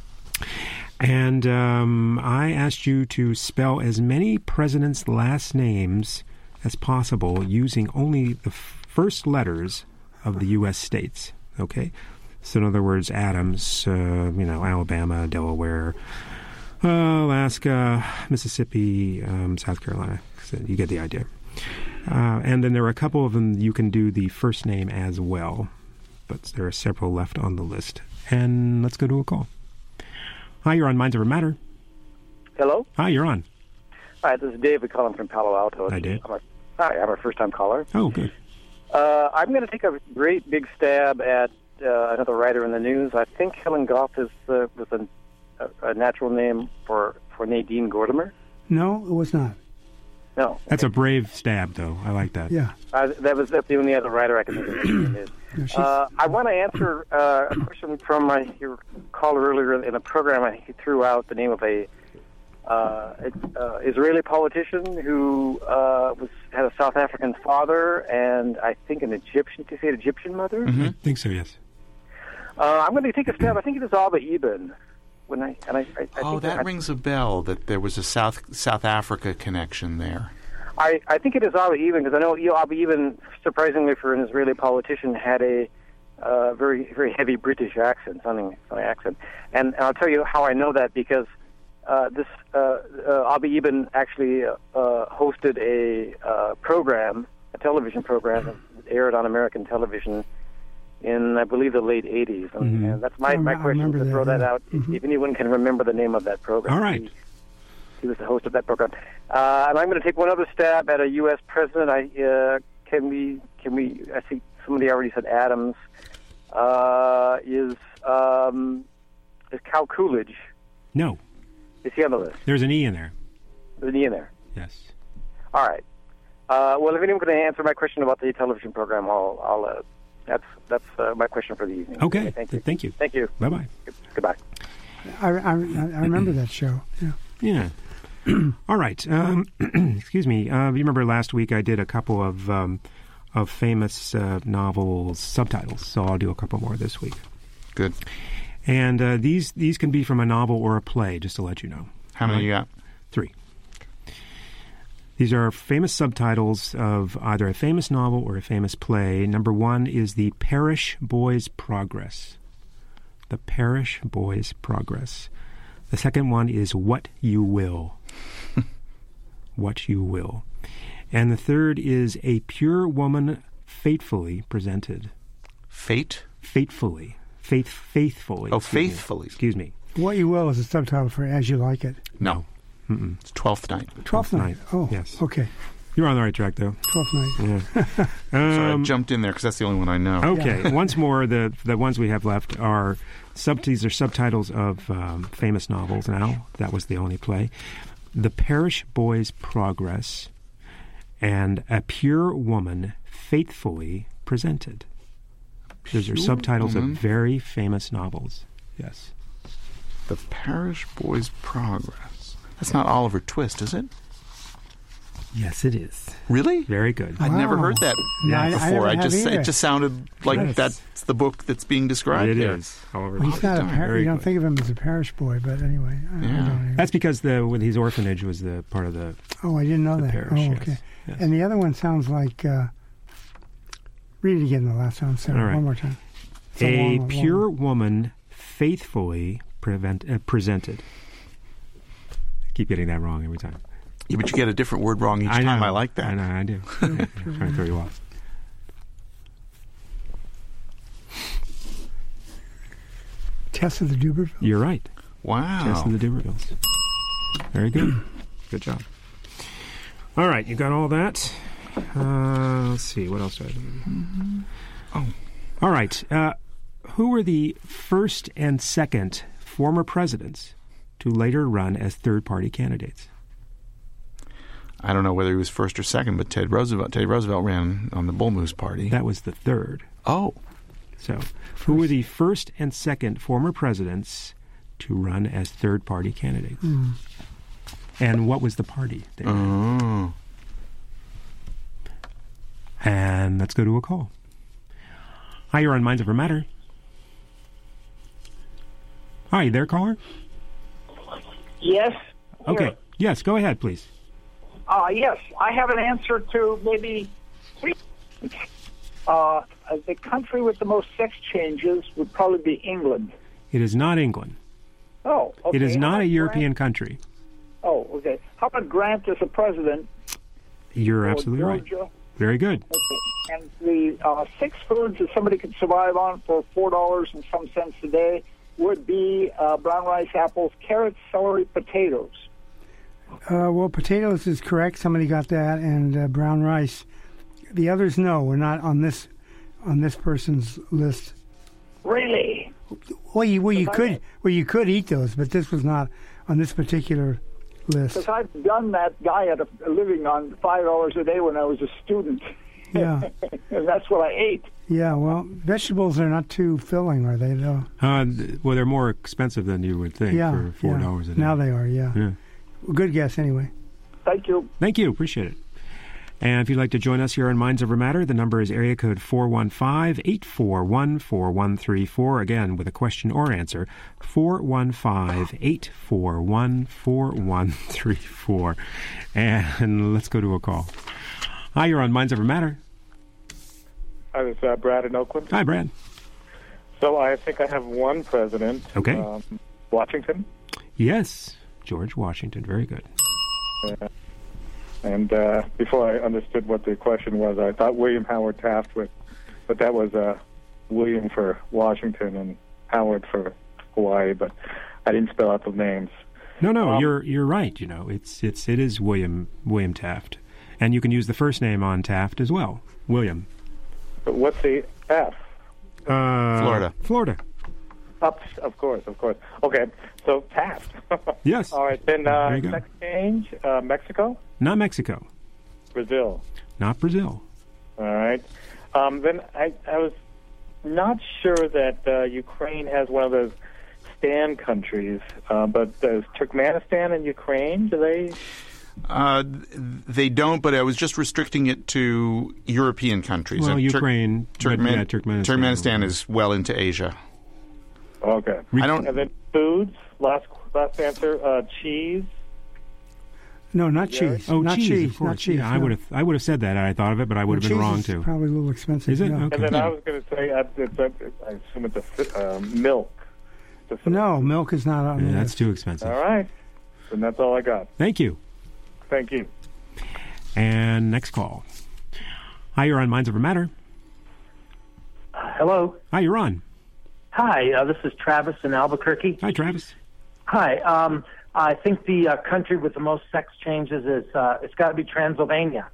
And um, I asked you to spell as many presidents' last names as possible using only the f- first letters of the U S states. Okay? So in other words, Adams, uh, you know, Alabama, Delaware, uh, Alaska, Mississippi, um, South Carolina. So you get the idea. Uh, and then there are a couple of them you can do the first name as well. But there are several left on the list. And let's go to a call. Hi, you're on Minds Over Matter. Hello? Hi, you're on. Hi, this is David calling from Palo Alto. Hi, Dave. I'm a, hi, I'm a first-time caller. Oh, good. Uh, I'm going to take a great big stab at uh, another writer in the news. I think Helen Goff is uh, was a, a, a natural name for, for Nadine Gordimer. No, it was not. No. That's a brave stab, though. I like that. Yeah. Uh, that was that's the only other writer I can think of. Uh, I want to answer uh, a question from my your caller earlier in the program. I threw out the name of a uh, uh, Israeli politician who uh, was had a South African father and I think an Egyptian. Did you say an Egyptian mother? Mm-hmm. I think so. Yes. Uh, I'm going to take a stab. I think it is Abba Eban. When I and I, I, I oh, think that I, rings a bell. That there was a South South Africa connection there. I, I think it is Abba Eban because I know you know, Abba Eban, surprisingly for an Israeli politician, had a uh, very very heavy British accent, something funny accent, and, and I'll tell you how I know that because uh, this uh, uh, Abba Eban actually uh, hosted a uh, program, a television program that aired on American television in I believe the late eighties, and, Mm-hmm. and that's my, I my question remember to that, throw that yeah. out. Mhm. If anyone can remember the name of that program, All right. He, he was the host of that program. Uh, and I'm going to take one other stab at a U S president. I uh, can we can we? I think somebody already said Adams. Uh, is um, is Cal Coolidge? No. Is he on the list? There's an E in there. There's an E in there. Yes. All right. Uh, well, if anyone can answer my question about the television program, I'll. I'll uh, that's that's uh, my question for the evening. Okay. Thank you. Thank you. Thank you. Bye bye. Goodbye. I, I, I remember that show. Yeah. Yeah. All right. Um, excuse me. Uh, you remember last week I did a couple of um, of famous uh, novels subtitles, so I'll do a couple more this week. Good. And uh, these these can be from a novel or a play, just to let you know. How many you got? Three. These are famous subtitles of either a famous novel or a famous play. Number one is The Parish Boy's Progress. The Parish Boy's Progress. The second one is What You Will. What You Will. And the third is A Pure Woman Fatefully Presented. Fate? Fatefully. Faith, faithfully. Oh, excuse me. faithfully. Excuse me. What You Will is a subtitle for As You Like It. No. Mm-mm. It's Twelfth Night. Twelfth Night. Oh, yes. Okay. You're on the right track, though. Twelfth Night. Yeah. Sorry, I Um, jumped in there because that's the only one I know. Okay. Once more, the the ones we have left are sub. These are subtitles of um, famous novels. Now that was the only play. The Parish Boy's Progress, and A Pure Woman Faithfully Presented. Those are Pure subtitles Woman? of very famous novels. Yes. The Parish Boy's Progress. That's not Oliver Twist, is it? Yes, it is. Really? Very good. I'd never heard that No, I- I before. never I, have just either. it just sounded like Yes. that's the book that's being described. It here. is. Oliver Well, he's not a Twist. par- Very you don't good. think of him as a parish boy, but anyway. I, I don't even- That's because the with his orphanage was the part of the. Oh, I didn't know the that. Parish, oh, yes. okay. Yes. And the other one sounds like. Uh, read it again. The last one, Sarah. All right. One more time. It's A long- long- pure woman faithfully prevent, uh, presented. I keep getting that wrong every time. Yeah, but you get a different word wrong each I time. know. I like that. I know, I do. I'm trying to throw you off. Tess of the Duberville. You're right. Wow. Tess of the Dubervilles. Very good. Good job. All right, you got all that. Uh, let's see. What else do I do? Mm-hmm. Oh. All right. Uh, who were the first and second former presidents to later run as third-party candidates? I don't know whether he was first or second, but Ted Roosevelt. Ted Roosevelt ran on the Bull Moose Party. That was the third. Oh. So, who were the first and second former presidents to run as third-party candidates? Hmm. And what was the party? They Oh. And let's go to a call. Hi, you're on Minds Over Matter. Hi, there, caller? Yes. Okay. Here. Yes, go ahead, please. Uh, yes, I have an answer to maybe three. Uh, the country with the most sex changes would probably be England. It is not England. Oh, okay. It is How not about a European Grant? country. Oh, okay. How about Grant as a president? You're for absolutely right. Georgia? Very good. Okay. And the uh, six foods that somebody could survive on for four dollars and some cents a day would be uh, brown rice, apples, carrots, celery, potatoes. Uh, well, potatoes is correct. Somebody got that, and uh, brown rice. The others, no, we're not on this on this person's list. Really? Well, you well you could well you could eat those, but this was not on this particular list. Because I've done that guy at a, a living on five dollars a day when I was a student. Yeah. And that's what I ate. Yeah, well, vegetables are not too filling, are they? Though. Uh, th- well, they're more expensive than you would think Yeah, for four yeah. dollars a day. Now they are. Yeah. Yeah. Well, good guess, anyway. Thank you. Thank you. Appreciate it. And if you'd like to join us here on Minds Over Matter, the number is area code four one five, eight four one, four one three four. Again, with a question or answer, four one five, eight four one, four one three four. And let's go to a call. Hi, you're on Minds Over Matter. Hi, this is uh, Brad in Oakland. Hi, Brad. So I think I have one president. Okay. Um, Washington. Yes, George Washington. Very good. Uh, and uh, before I understood what the question was, I thought William Howard Taft was, but that was uh, William for Washington and Howard for Hawaii. But I didn't spell out the names. No, no, Um, you're you're right. You know, it's it's it is William William Taft, and you can use the first name on Taft as well, William. But what's the F? Uh, Florida. Florida. Up, of course, of course. Okay, so Taft. Yes. All right, then uh, There you go. sex change, uh, Mexico, Not Mexico. Brazil. Not Brazil. All right. Um, then I, I was not sure that uh, Ukraine has one of those stand countries, uh, but does Turkmenistan and Ukraine, do they? Uh, they don't, but I was just restricting it to European countries. Well, And Tur- Ukraine, but Turkmen- yeah, Turkmenistan. Turkmenistan is well into Asia. Okay. I don't. And then foods, last last answer, uh, cheese. No, not Yeah. cheese. Oh, not cheese, cheese. of course. Not cheese. Yeah, I no. would have. I would have said that. I thought of it, but I would have been Cheese wrong is too. Probably a little expensive. Is it? yeah. Okay. And then I was going to say, uh, it's a, I assume it's a fi- uh, milk. It's a- No, milk is not on Yeah, the that's list. too expensive. All right. And that's all I got. Thank you. Thank you. And next call. Hi, you're on Minds Over Matter. Hello. Hi, you're on. Hi, uh, this is Travis in Albuquerque. Hi, Travis. Hi. Um, I think the uh, country with the most sex changes is uh, it's got to be Transylvania.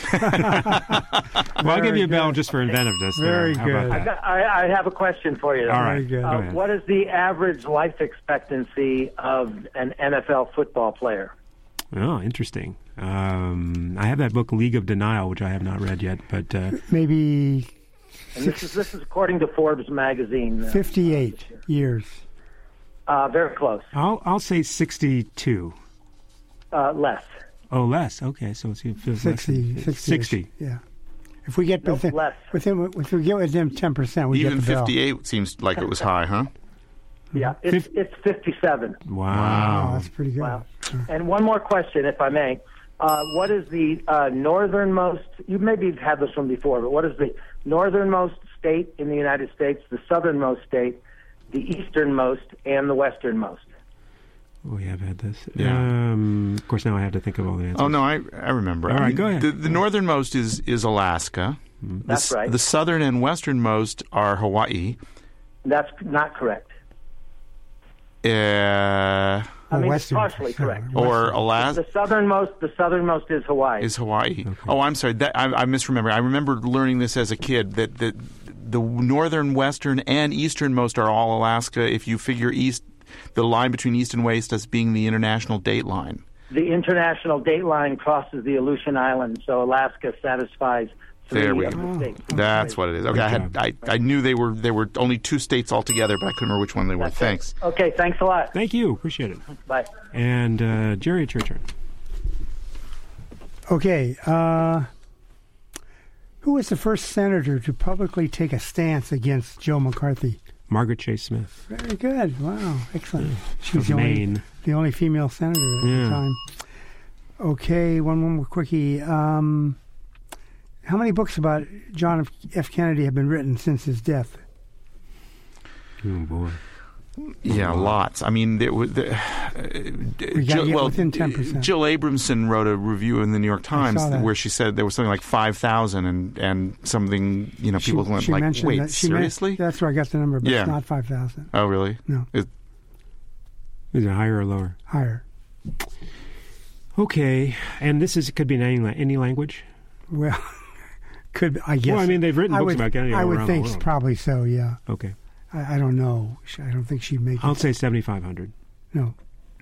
Well, I'll give you a bell just for inventiveness. there. Very How about good. I, that? got, I, I have a question for you. All right. good. Go Uh, ahead. what is the average life expectancy of an N F L football player? Oh, interesting. Um, I have that book, League of Denial, which I have not read yet, but uh, maybe. And this is this is according to Forbes magazine. Uh, Fifty-eight years. Uh, very close. I'll I'll say sixty-two. Uh, less. Oh, less. Okay, so it's, it feels sixty. less. sixty. sixty. Yeah. If we get Nope, within, less. within, if we get within ten percent, we Even get the bell. fifty-eight seems like it was high, huh? Yeah, it's it's fifty-seven. Wow, Oh, that's pretty good. Wow. And one more question, if I may. Uh, what is the uh, northernmost, you maybe have had this one before, but what is the northernmost state in the United States, the southernmost state, the easternmost, and the westernmost? We have had this. Yeah. Um, of course, now I have to think of all the answers. Oh, no, I I remember. All I right, mean, go ahead. The, the northernmost is, is Alaska. The That's s- right. The southern and westernmost are Hawaii. That's not correct. Uh, I mean, it's partially correct. Or Alaska. The southernmost, the southernmost is Hawaii. Is Hawaii. Oh, I'm sorry. That, I, I misremember. I remember learning this as a kid, that, that the northern, western, and easternmost are all Alaska if you figure east, the line between east and west as being the international date line. The international date line crosses the Aleutian Islands, so Alaska satisfies three There we of the go. states. That's what it is. Okay, I had I, I knew they were they were only two states altogether, but I couldn't remember which one they were. That's Thanks. it. Okay, thanks a lot. Thank you. Appreciate it. Bye. And uh, Jerry, it's your turn. Okay. Uh, who was the first senator to publicly take a stance against Joe McCarthy? Margaret Chase Smith. Very good. Wow. Excellent. She was Of the only, Maine. the only female senator at Yeah. the time. Okay. One, one more quickie. Um, how many books about John F. Kennedy have been written since his death? Oh, boy. Yeah, lots. I mean, there, was- there, uh, We gotta get well, within ten percent. Jill Abramson wrote a review in the New York Times that. where she said there was something like five thousand, and and something. You know, people she, went she like, mentioned "Wait, that. She men- seriously?" that's where I got the number, but Yeah. it's not five thousand. Oh, really? No. It, Is it higher or lower? Higher. Okay, and this is could be in any, la- any language. Well, could be, I guess. Well, I mean, they've written I books would, about Kennedy I all would around the think world. probably so. Yeah. Okay, I, I don't know. She- I don't think she'd make I'll it. say seventy-five hundred. No.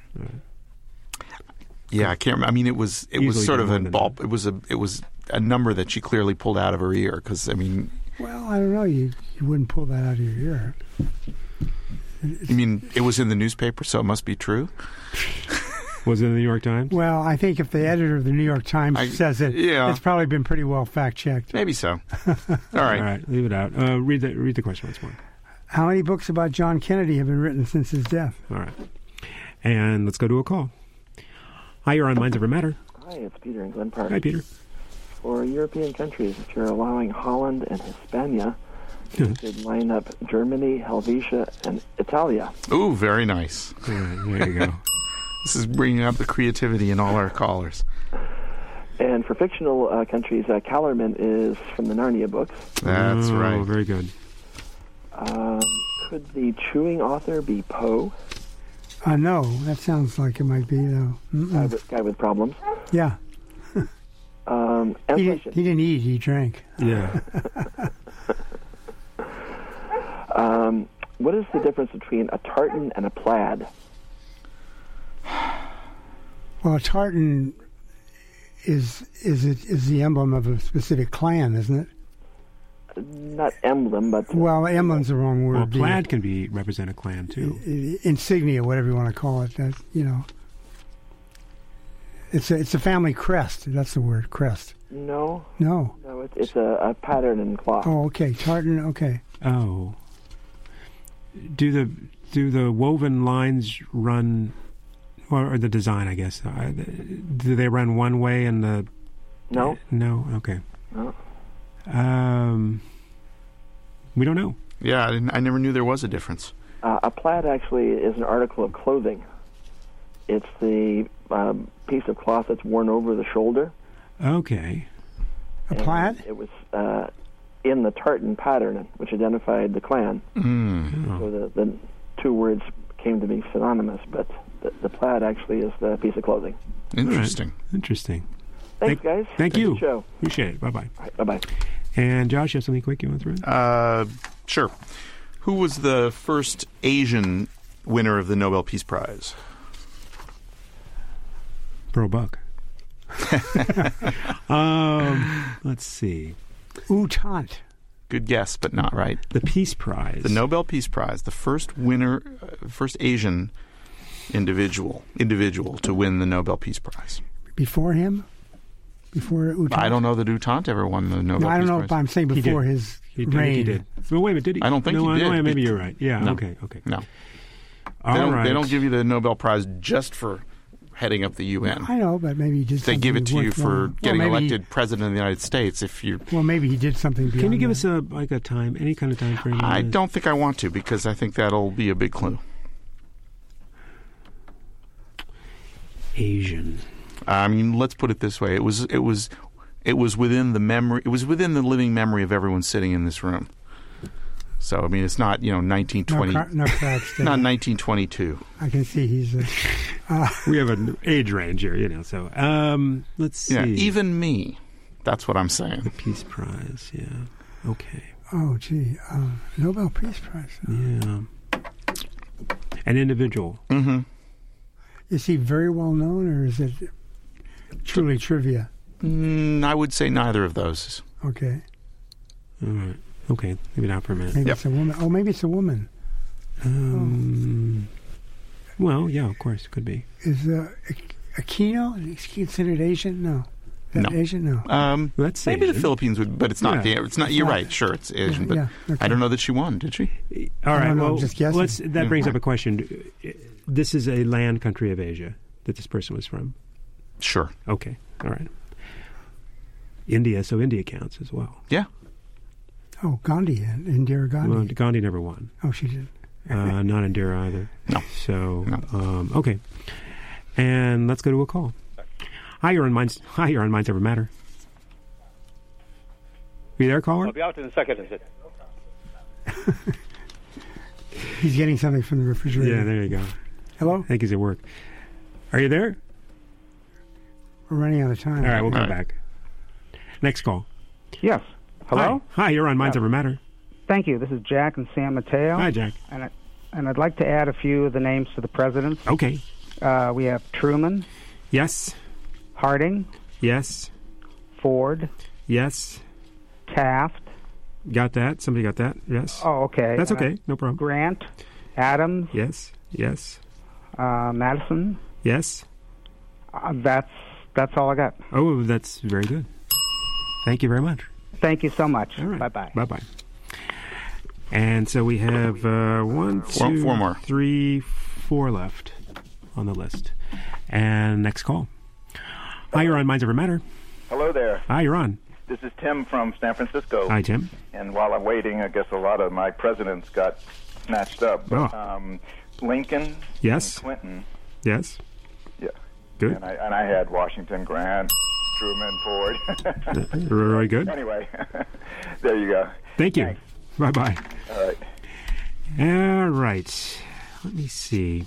yeah, I can't. remember. I mean, it was it was Easily sort of a done more ball. than It was a it was a number that she clearly pulled out of her ear. Because I mean, Well, I don't know. You you wouldn't pull that out of your ear. I mean, it was in the newspaper, so it must be true. Was it in the New York Times? Well, I think if the editor of the New York Times I- says it, yeah. it's probably been pretty well fact checked. Maybe so. All right. All right, leave it out. Uh, read the read the question once more. How many books about John Kennedy have been written since his death? All right, and let's go to a call. Hi, you're on Minds Over Matter. Hi, it's Peter in Glen Park. Hi, Peter. For European countries, if you're allowing Holland and Hispania, you should line up Germany, Helvetia, and Italia. Ooh, very nice. All right, there you go. This is bringing up the creativity in all our callers. And for fictional uh, countries, uh, Kellerman is from the Narnia books. That's Oh, right. Very good. Um, could the chewing author be Poe? Uh, no, that sounds like it might be, though. Guy Mm-mm. with, guy with problems. Yeah. Um, He, did, inflation. he didn't eat, he drank. Yeah. Um, what is the difference between a tartan and a plaid? Well, a tartan is is it is the emblem of a specific clan, isn't it? Not emblem, but Well, emblem's the wrong word. Well, The- plaid can be represent a clan too. i- insignia, whatever you want to call it. That you know, it's a it's a family crest. That's the word, crest. no, No. no, it's, it's a, a pattern in cloth. Oh, okay, tartan. Okay. Oh. Do the do the woven lines run, or, or the design? I guess. Uh, do they run one way and the? No. No. Okay. No. Um. We don't know. Yeah, I, didn't, I never knew there was a difference. Uh, a plaid actually is an article of clothing. It's the um, piece of cloth that's worn over the shoulder. Okay. A And plaid? It was uh, in the tartan pattern, which identified the clan. Mm. So the, the two words came to be synonymous, but the, the plaid actually is the piece of clothing. Interesting. Right. Interesting. Thanks, Thank- guys. Thank Good you. show. Appreciate it. Bye bye. All right, bye-bye. And Josh, you have something quick you want to throw in? Uh, sure. Who was the first Asian winner of the Nobel Peace Prize? Pro buck. um, let's see. U Thant. Good guess, but not right. The Peace Prize. The Nobel Peace Prize, the first winner, uh, first Asian individual individual to win the Nobel Peace Prize. Before him? Before U Thant? I don't know that U Thant ever won the Nobel no, I don't Peace know Prize. if I'm saying before He his He did. reign. He did. Well, wait a minute. Did he? I don't think no, he did. No, maybe It- you're right. Yeah. No. Okay. Okay. No. All they, don't, right. they don't give you the Nobel Prize just for heading up the U N. I know, but maybe he did They something give it to you worthwhile. for Well, getting maybe elected He, president of the United States. If you, well, maybe he did something beyond Can you give that. us a like a time, any kind of time frame? on I this? don't think I want to because I think that'll be a big clue. Asian. I mean, let's put it this way: it was, it was, it was within the memory. It was within the living memory of everyone sitting in this room. So, I mean, it's not you know nineteen twenty, No, cra- no cracks there. not nineteen twenty-two. I can see he's. Uh, uh, We have an age range here, you know. So, um, let's see. Yeah, even me. That's what I'm saying. The Peace Prize. Yeah. Okay. oh, gee. Uh, Nobel Peace Prize. Yeah. An individual. Mm-hmm. Is he very well known, or is it truly trivia? Mm, I would say neither of those. Okay. All right. Okay. Leave it out for a minute. Maybe it's a woman. Oh, maybe it's a woman. Um, Well, yeah, of course, it could be. Is uh, Aquino is considered Asian? No. Is that No. Asian? No. Um, That's maybe Asian. the Philippines would, but it's not. Yeah. The, it's not. It's You're not. right. Sure, it's Asian, but yeah, okay. I don't know that she won. Did she? All I right. don't know, Well, I'm just guessing. let's. That Yeah. brings up a question. This is a land country of Asia that this person was from. Sure. Okay. All right. India. So India counts as well. Yeah. Oh, Gandhi, Indira Gandhi. Well, Gandhi never won. oh, she did. Uh, not Indira either. No. So, No. Um, okay. And let's go to a call. Hi, you're on Minds. Hi, you're on Minds Over Matter. Are you there, caller? I'll be out in a second. Is it? He's getting something from the refrigerator. Yeah, there you go. Hello? I think he's at work. Are you there? We're running out of time. All right, we'll All come right. back. Next call. Yes. Hello? Hi, Hi, you're on Minds Yeah. Over Matter. Thank you. This is Jack and San Mateo. Hi, Jack. And, I, and I'd like to add a few of the names to the presidents. Okay. Uh, we have Truman, Yes. Harding, Yes. Ford, Yes. Taft. Got that? Somebody got that? Yes. Oh, okay. That's Uh, okay. No problem. Grant, Adams, Yes. Yes. uh, Madison. Yes. Uh, that's that's all I got. Oh, that's very good. Thank you very much. Thank you so much. All right. Bye bye. Bye bye. And so we have uh, one, Four- two, four more. three, four left on the list. And next call. Hi, you're on Minds Over Matter. Hello there. Hi, you're on. This is Tim from San Francisco. Hi, Tim. And while I'm waiting, I guess a lot of my presidents got snatched up. But, Oh. um, Lincoln Yes. and Clinton. Yes. Yeah. Good. And I, and I had Washington, Grant, Truman, Ford. Very good. Anyway, there you go. Thank you. Thanks. Bye-bye. All right. All right. Let me see.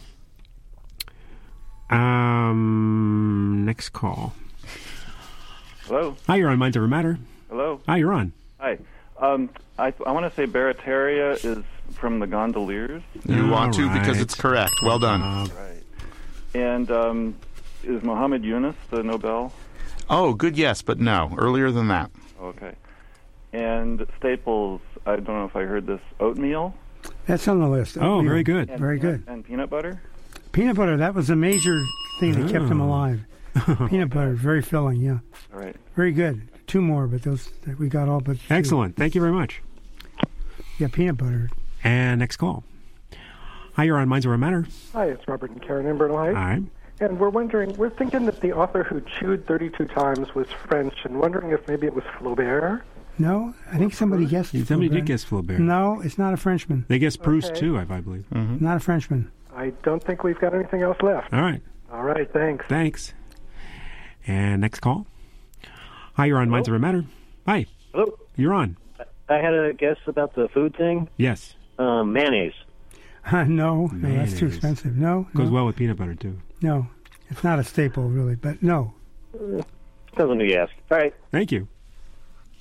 Um, next call. Hello. Hi, you're on Minds Over Matter. Hello. Hi, you're on. Hi. Um, I I want to say Barataria is from the Gondoliers. You All want to because right. it's correct. Well done. Uh, Right. And um, is Muhammad Yunus the Nobel? Oh, good yes, but no. Earlier than that. Okay. And Staples, I don't know if I heard this, oatmeal? That's on the list. Oh, Oatmeal. very good. And Very peanut- good. And peanut butter? Peanut butter, that was a major thing that kept him Oh. alive. Peanut butter, very filling, yeah. All right. Very good. Two more, but those we got all but two. Excellent. Thank you very much. Yeah, peanut butter. And next call. Hi, you're on Minds Over Matter. Hi, it's Robert and Karen in Bernal All Heights. right. And we're wondering, we're thinking that the author who chewed thirty-two times was French, and wondering if maybe it was Flaubert. No, I think somebody guessed. Somebody Flaubert. did guess Flaubert. No, it's not a Frenchman. They guessed Proust, Okay. too, I, I believe. Mm-hmm. Not a Frenchman. I don't think we've got anything else left. All right. All right, thanks. Thanks. And next call. Hi, you're on Minds Over Matter. Hi. Hello. You're on. I had a guess about the food thing. Yes. Um, mayonnaise. Uh, no, no, that's too Mayonnaise. expensive. No, Goes no, well with peanut butter, too. no. It's not a staple, really, but no. Uh, doesn't you ask? All right. Thank you.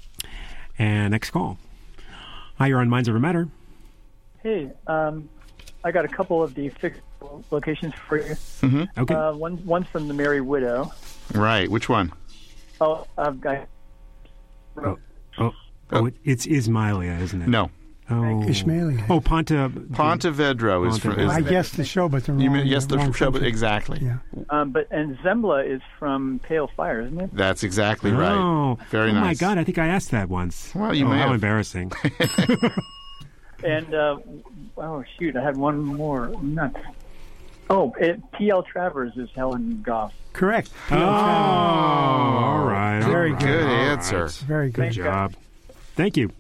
And next call. Hi, you're on Minds Over Matter. Hey, um, I got a couple of the fixed locations for you. Mm-hmm. Okay. Uh, one, one's from the Merry Widow. Right. Which one? Oh, I've got. Oh, oh, oh it, it's Ismailia, isn't it? No. Oh, Ismailia. Oh, Ponte. Pontevedra is from. Pontevedra. I guessed the show, but the wrong. You mean yes, the wrong show, but country. exactly. Yeah. Um, but and Zembla is from Pale Fire, isn't it? That's exactly Oh, right. Very oh nice. my God! I think I asked that once. Well, you oh, may how have. embarrassing. And uh, oh shoot, I had one more. Not. Oh, it, P L Travers is Helen Goff. Correct. Oh, all right. Very all good. right, Good all right. answer. Very good. Good job. Thank you.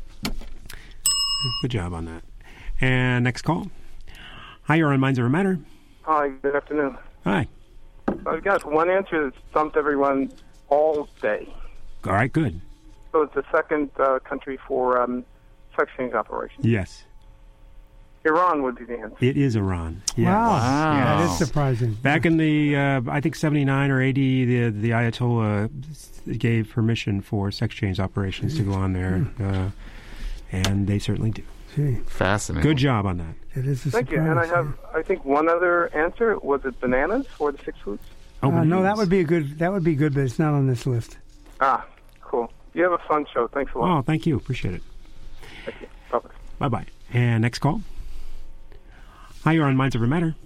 Good job on that. And next call. Hi, you're on Minds Over Matter. Hi, good afternoon. Hi. I've got one answer that stumped everyone all day. All right, good. So it's the second uh, country for um, sex change operations. Yes. Iran would be the answer. It is Iran. Yes. Wow. Wow. That is surprising. Back in the, uh, I think, seventy-nine or eighty, the the Ayatollah gave permission for sex change operations to go on there, uh, and they certainly do. Gee, Fascinating. Good job on that. it is a Thank you. surprise. And I have, I think, one other answer. Was it bananas for the six foods? Oh, Uh, no, that bananas. would be a good. That would be good, but it's not on this list. Ah, cool. You have a fun show. Thanks a lot. Oh, thank you. Appreciate it. Thank you. Bye-bye. Bye-bye. And next call. Hi, you're on Minds Over Matter.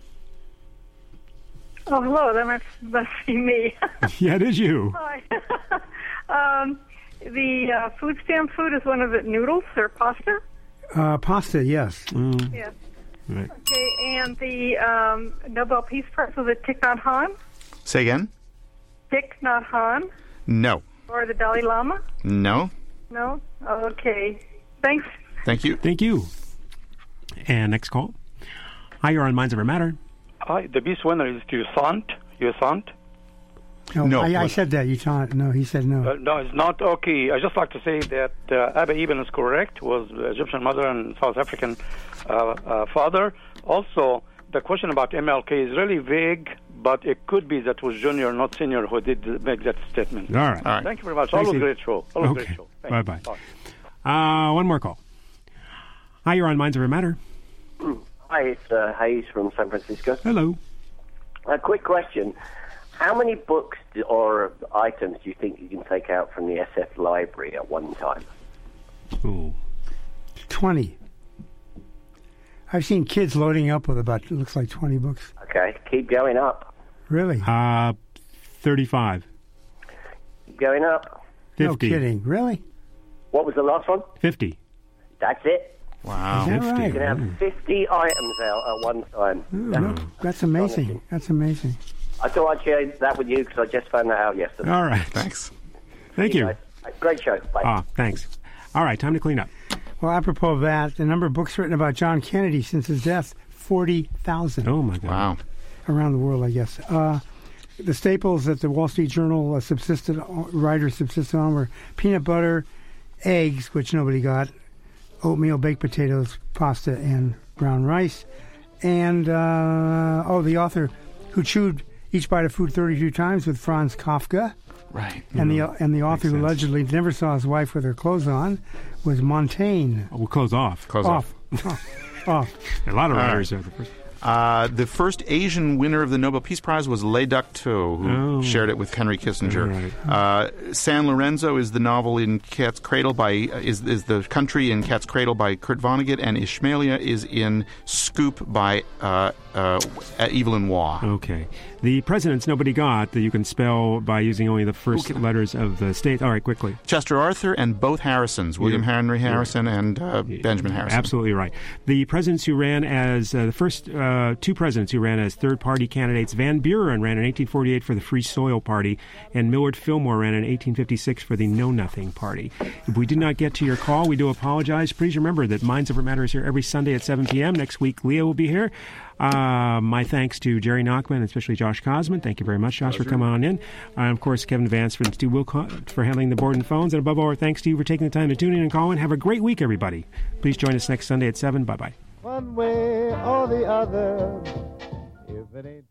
Oh, hello. That must, must be me. Yeah, it is you. Hi. um, the uh, food stamp food is one of it noodles or pasta? Uh, pasta, yes. Mm. Yes. Right. Okay, and the um, Nobel Peace Prize was it Thich Nhat Hanh? Say again? Thich Nhat Hanh? No. Or the Dalai Lama? No. No? Okay. Thanks. Thank you. Thank you. And next call. Hi, you're on Minds Over Matter. Hi, the beast winner is your aunt. Your aunt? No, No, I, I what- said that. You thought no. He said no. Uh, no, it's not. Okay, I just like to say that uh, Abba Ibn is correct. Was Egyptian mother and South African uh, uh, father. Also, the question about M L K is really vague, but it could be that was Junior, not Senior, who did make that statement. All right. All right. Thank you very much. Thanks, Always Steve. great show. Always Okay. great show. Thank you. Bye-bye. Uh, one more call. Hi, you're on Minds Over Matter. Hi, it's uh, Hayes from San Francisco. Hello. A quick question. How many books do, or items do you think you can take out from the S F library at one time? Ooh. Twenty. I've seen kids loading up with about it looks like twenty books. Okay, keep going up. Really? Uh, thirty-five. Keep going up. fifty. No kidding. Really? What was the last one? fifty. That's it. Wow. Is that fifty. You right? can have fifty items out at one time. Ooh, That's no, that's amazing. That's amazing. I thought I'd share that with you because I just found that out yesterday. All right. Thanks. Thank you. Guys. Great show. Bye. Ah, thanks. All right, time to clean up. Well, apropos of that, the number of books written about John Kennedy since his death, forty thousand. Oh, my God. Wow. Around the world, I guess. Uh, the staples that the Wall Street Journal uh, subsisted writers subsisted on were peanut butter, eggs, which nobody got, oatmeal, baked potatoes, pasta, and brown rice. And, uh, oh, the author who chewed each bite of food thirty-two times with Franz Kafka. Right. And the and the author who sense. allegedly never saw his wife with her clothes on was Montaigne. Oh, we'll close off. Close Off. off. Off. A lot of All writers right. are the first. Uh, the first Asian winner of the Nobel Peace Prize was Le Duc To, who Oh. shared it with Henry Kissinger. Right. Uh, San Lorenzo is the novel in Cat's Cradle by is is the country in Cat's Cradle by Kurt Vonnegut, and Ishmaelia is in Scoop by uh, uh, Evelyn Waugh. Okay. The president's nobody got that you can spell by using only the first letters of the state. All right, quickly. Chester Arthur and both Harrisons, William Yeah. Henry Harrison and uh, Benjamin Harrison. Absolutely right. The presidents who ran as uh, the first uh, two presidents who ran as third-party candidates, Van Buren ran in eighteen forty-eight for the Free Soil Party, and Millard Fillmore ran in eighteen fifty-six for the Know Nothing Party. If we did not get to your call, we do apologize. Please remember that Minds Over Matter is here every Sunday at seven p.m. Next week, Leah will be here. Uh, my thanks to Jerry Nachman and especially Josh Cosman. Thank you very much, Josh, for coming on in. Uh, of course, Kevin Vance for Stu Wilcott for handling the board and phones. And above all, our thanks to you for taking the time to tune in and call in. Have a great week, everybody. Please join us next Sunday at seven. Bye-bye. One way or the other, if it ain't